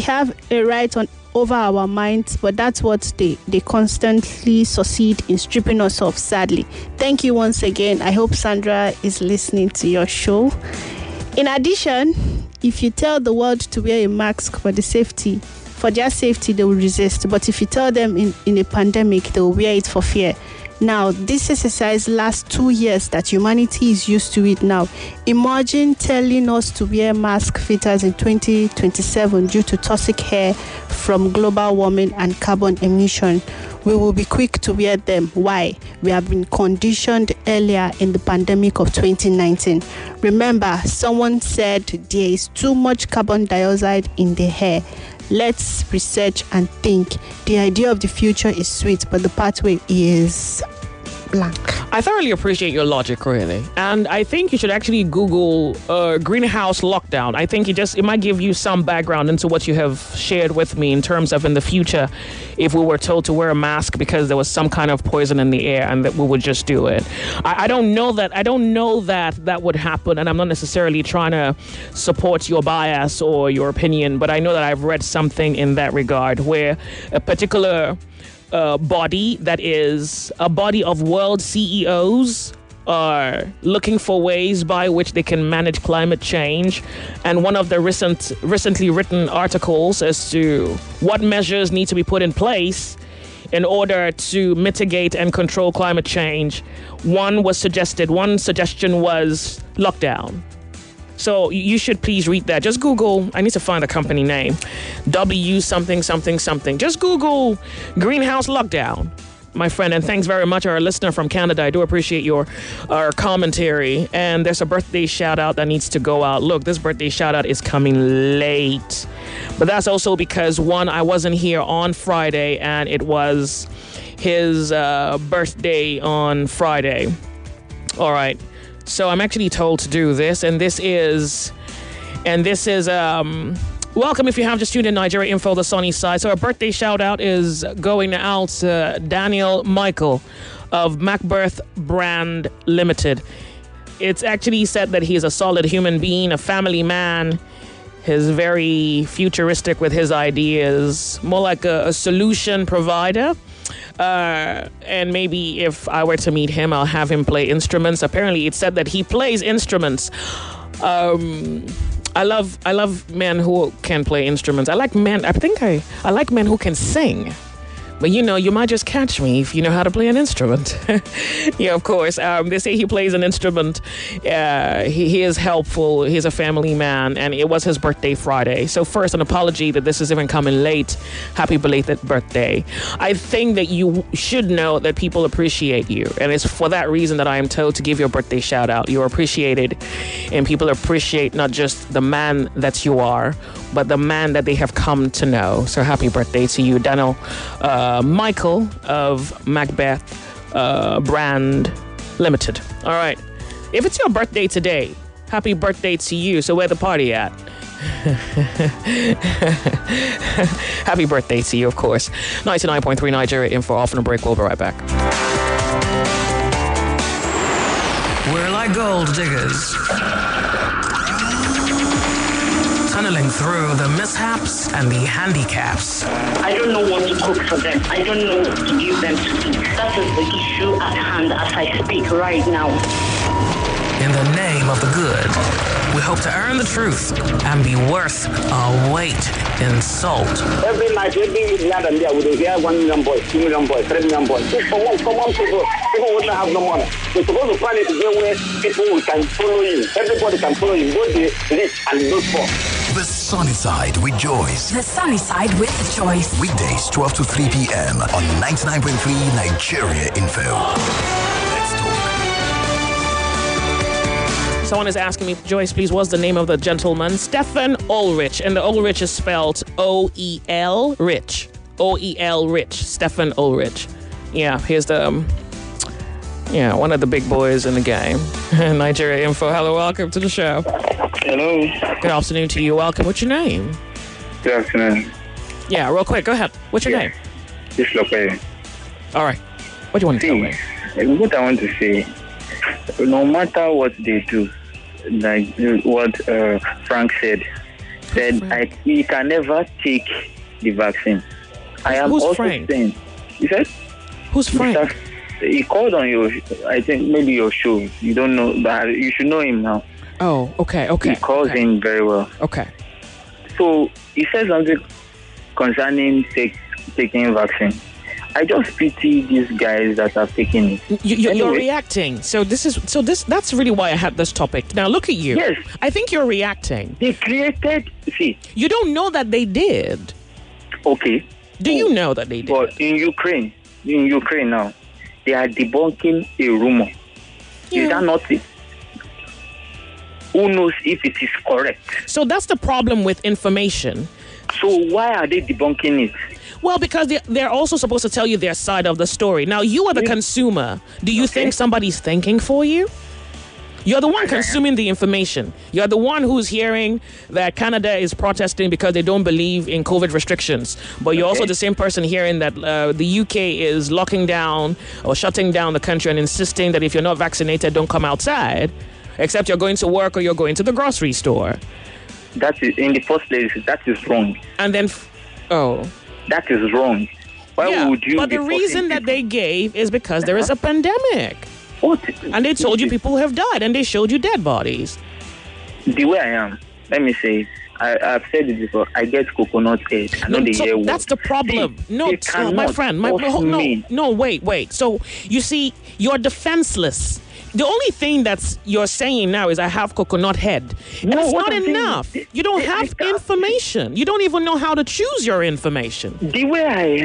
a right over our minds, but that's what they constantly succeed in stripping us of, sadly. Thank you once again. I hope Sandra is listening to your show. In addition, if you tell the world to wear a mask for their safety, they will resist. But if you tell them in a pandemic, they will wear it for fear. Now, this exercise lasts 2 years that humanity is used to it now. Imagine telling us to wear mask filters in 2027 due to toxic air from global warming and carbon emission. We will be quick to wear them. Why? We have been conditioned earlier in the pandemic of 2019. Remember, someone said there is too much carbon dioxide in the air. Let's research and think. The idea of the future is sweet, but the pathway is blank. I thoroughly appreciate your logic, really. And I think you should actually Google greenhouse lockdown. I think it might give you some background into what you have shared with me in terms of in the future, if we were told to wear a mask because there was some kind of poison in the air and that we would just do it. I don't know that would happen, and I'm not necessarily trying to support your bias or your opinion, but I know that I've read something in that regard where a particular body that is a body of world CEOs are looking for ways by which they can manage climate change. And one of the recently written articles as to what measures need to be put in place in order to mitigate and control climate change. One suggestion was lockdown. So you should please read that. Just Google, I need to find the company name, W something. Just Google greenhouse lockdown, my friend. And thanks very much, our listener from Canada. I do appreciate our commentary. And there's a birthday shout out that needs to go out. Look, this birthday shout out is coming late. But that's also because, one, I wasn't here on Friday and it was his birthday on Friday. All right. So I'm actually told to do this, and this is welcome if you have just tuned in Nigeria Info, the sunny side. So our birthday shout out is going out to Daniel Michael of Macbeth Brand Limited. It's actually said that he is a solid human being, a family man. He's very futuristic with his ideas, more like a solution provider. And maybe if I were to meet him, I'll have him play instruments. Apparently, it said that he plays instruments. I love men who can play instruments. I like men. I like men who can sing. But you might just catch me if you know how to play an instrument. Yeah, of course. They say he plays an instrument. He is helpful. He's a family man, and it was his birthday Friday. So first, an apology that this is even coming late. Happy belated birthday. I think that you should know that people appreciate you, and it's for that reason that I am told to give your birthday shout out. You're appreciated, and people appreciate not just the man that you are, but the man that they have come to know. So happy birthday to you, Daniel Michael of Macbeth Brand Limited. All right. If it's your birthday today, happy birthday to you. So where the party at? Happy birthday to you, of course. 99.3 Nigeria Info. Off on a break. We'll be right back. We're like gold diggers, tunneling through the mishaps and the handicaps. I don't know what to cook for them. I don't know what to give them to eat. That is the issue at hand as I speak right now. In the name of the good, we hope to earn the truth and be worth our weight in salt. Every night, every night and there, we hear 1 million boys, 2 million boys, 3 million boys. For one people wouldn't have no money. We're supposed to plan it where people can follow you. Everybody can follow you, both the rich and those poor. The Sunny Side with Joyce. The Sunny Side with Joyce. Weekdays 12 to 3 p.m. on 99.3 Nigeria Info. Let's talk. Someone is asking me, Joyce, please, what's the name of the gentleman? Stefan Ulrich. And the Ulrich is spelled O-E-L Rich. O-E-L Rich. Stefan Ulrich. Yeah, here's the... one of the big boys in the game. Nigeria Info. Hello, welcome to the show. Hello. Good afternoon to you. Welcome. What's your name? Good afternoon. Yeah, real quick. Go ahead. What's your name? It's Lope. All right. What do you want to tell me? What I want to say, no matter what they do, like what Frank said, he can never take the vaccine. I am Who's also Frank? saying, you said? Who's Frank? He called on your, I think maybe your show. You don't know, but you should know him now. Oh, okay. He calls in very well. Okay. So he said something concerning taking vaccine. I just pity these guys that are taking it. You're reacting. That's really why I had this topic. Now look at you. Yes. I think you're reacting. They created. See. You don't know that they did. Okay. Do you know that they did? But in Ukraine now, they are debunking a rumor. Yeah. Is that not it? Who knows if it is correct? So that's the problem with information. So why are they debunking it? Well, because they're also supposed to tell you their side of the story. Now, you are the consumer. Do you think somebody's thinking for you? You're the one consuming the information. You're the one who's hearing that Canada is protesting because they don't believe in COVID restrictions. But you're also the same person hearing that the UK is locking down or shutting down the country and insisting that if you're not vaccinated, don't come outside, except you're going to work or you're going to the grocery store. That is, in the first place, that is wrong. And then, that is wrong. Why would you? But the reason that they gave is because there is a pandemic. What? And they told you people have died, and they showed you dead bodies. The way I am, let me say, I've said it before. I get coconut head. I know that's the problem. See, my friend. Wait. So you see, you're defenseless. The only thing you're saying now is I have coconut head. And it's not enough. You don't have information. You don't even know how to choose your information. The way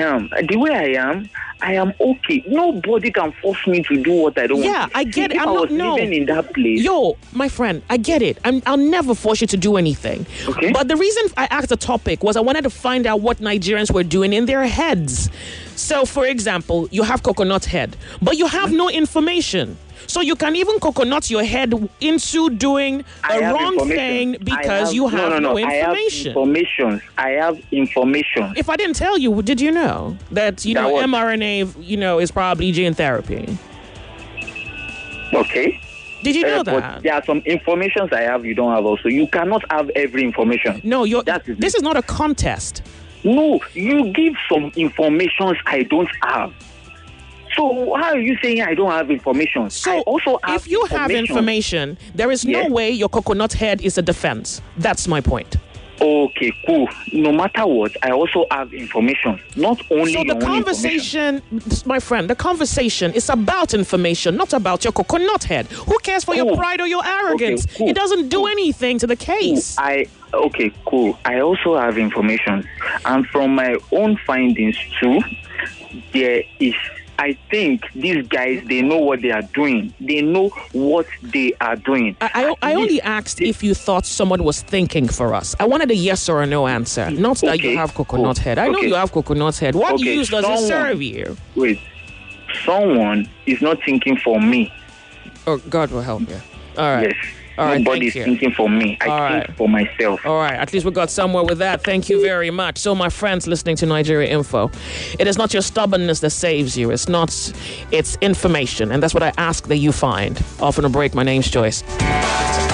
I am okay. Nobody can force me to do what I don't want. Yeah, I get it. I was living in that place. Yo, my friend, I get it. I'll never force you to do anything. Okay. But the reason I asked the topic was I wanted to find out what Nigerians were doing in their heads. So, for example, you have coconut head, but you have no information. So you can even coconut your head into doing a wrong thing because you have no information. I have information. If I didn't tell you, did you know that mRNA, is probably gene therapy? Okay. Did you know that? But there are some informations I have you don't have also. You cannot have every information. No, this is not a contest. No, you give some informations I don't have. So how are you saying I don't have information? So I also have have information, there is no way your coconut head is a defense. That's my point. Okay, cool. No matter what, I also have information. Not only so the conversation, my friend, the conversation is about information, not about your coconut head. Who cares for your pride or your arrogance? Okay, cool. It doesn't do anything to the case. Okay, cool. I also have information. And from my own findings too, there is, I think these guys, they know what they are doing. They know what they are doing. I only asked if you thought someone was thinking for us. I wanted a yes or a no answer, not that you have coconut head. I know you have coconut head. What use does it serve you? Wait, someone is not thinking for me. Oh, God will help you. All right. Yes. All right, nobody's thinking for me. I think for myself. All right. At least we got somewhere with that. Thank you very much. So, my friends listening to Nigeria Info, it is not your stubbornness that saves you. It's information. And that's what I ask that you find. Off on a break. My name's Joyce.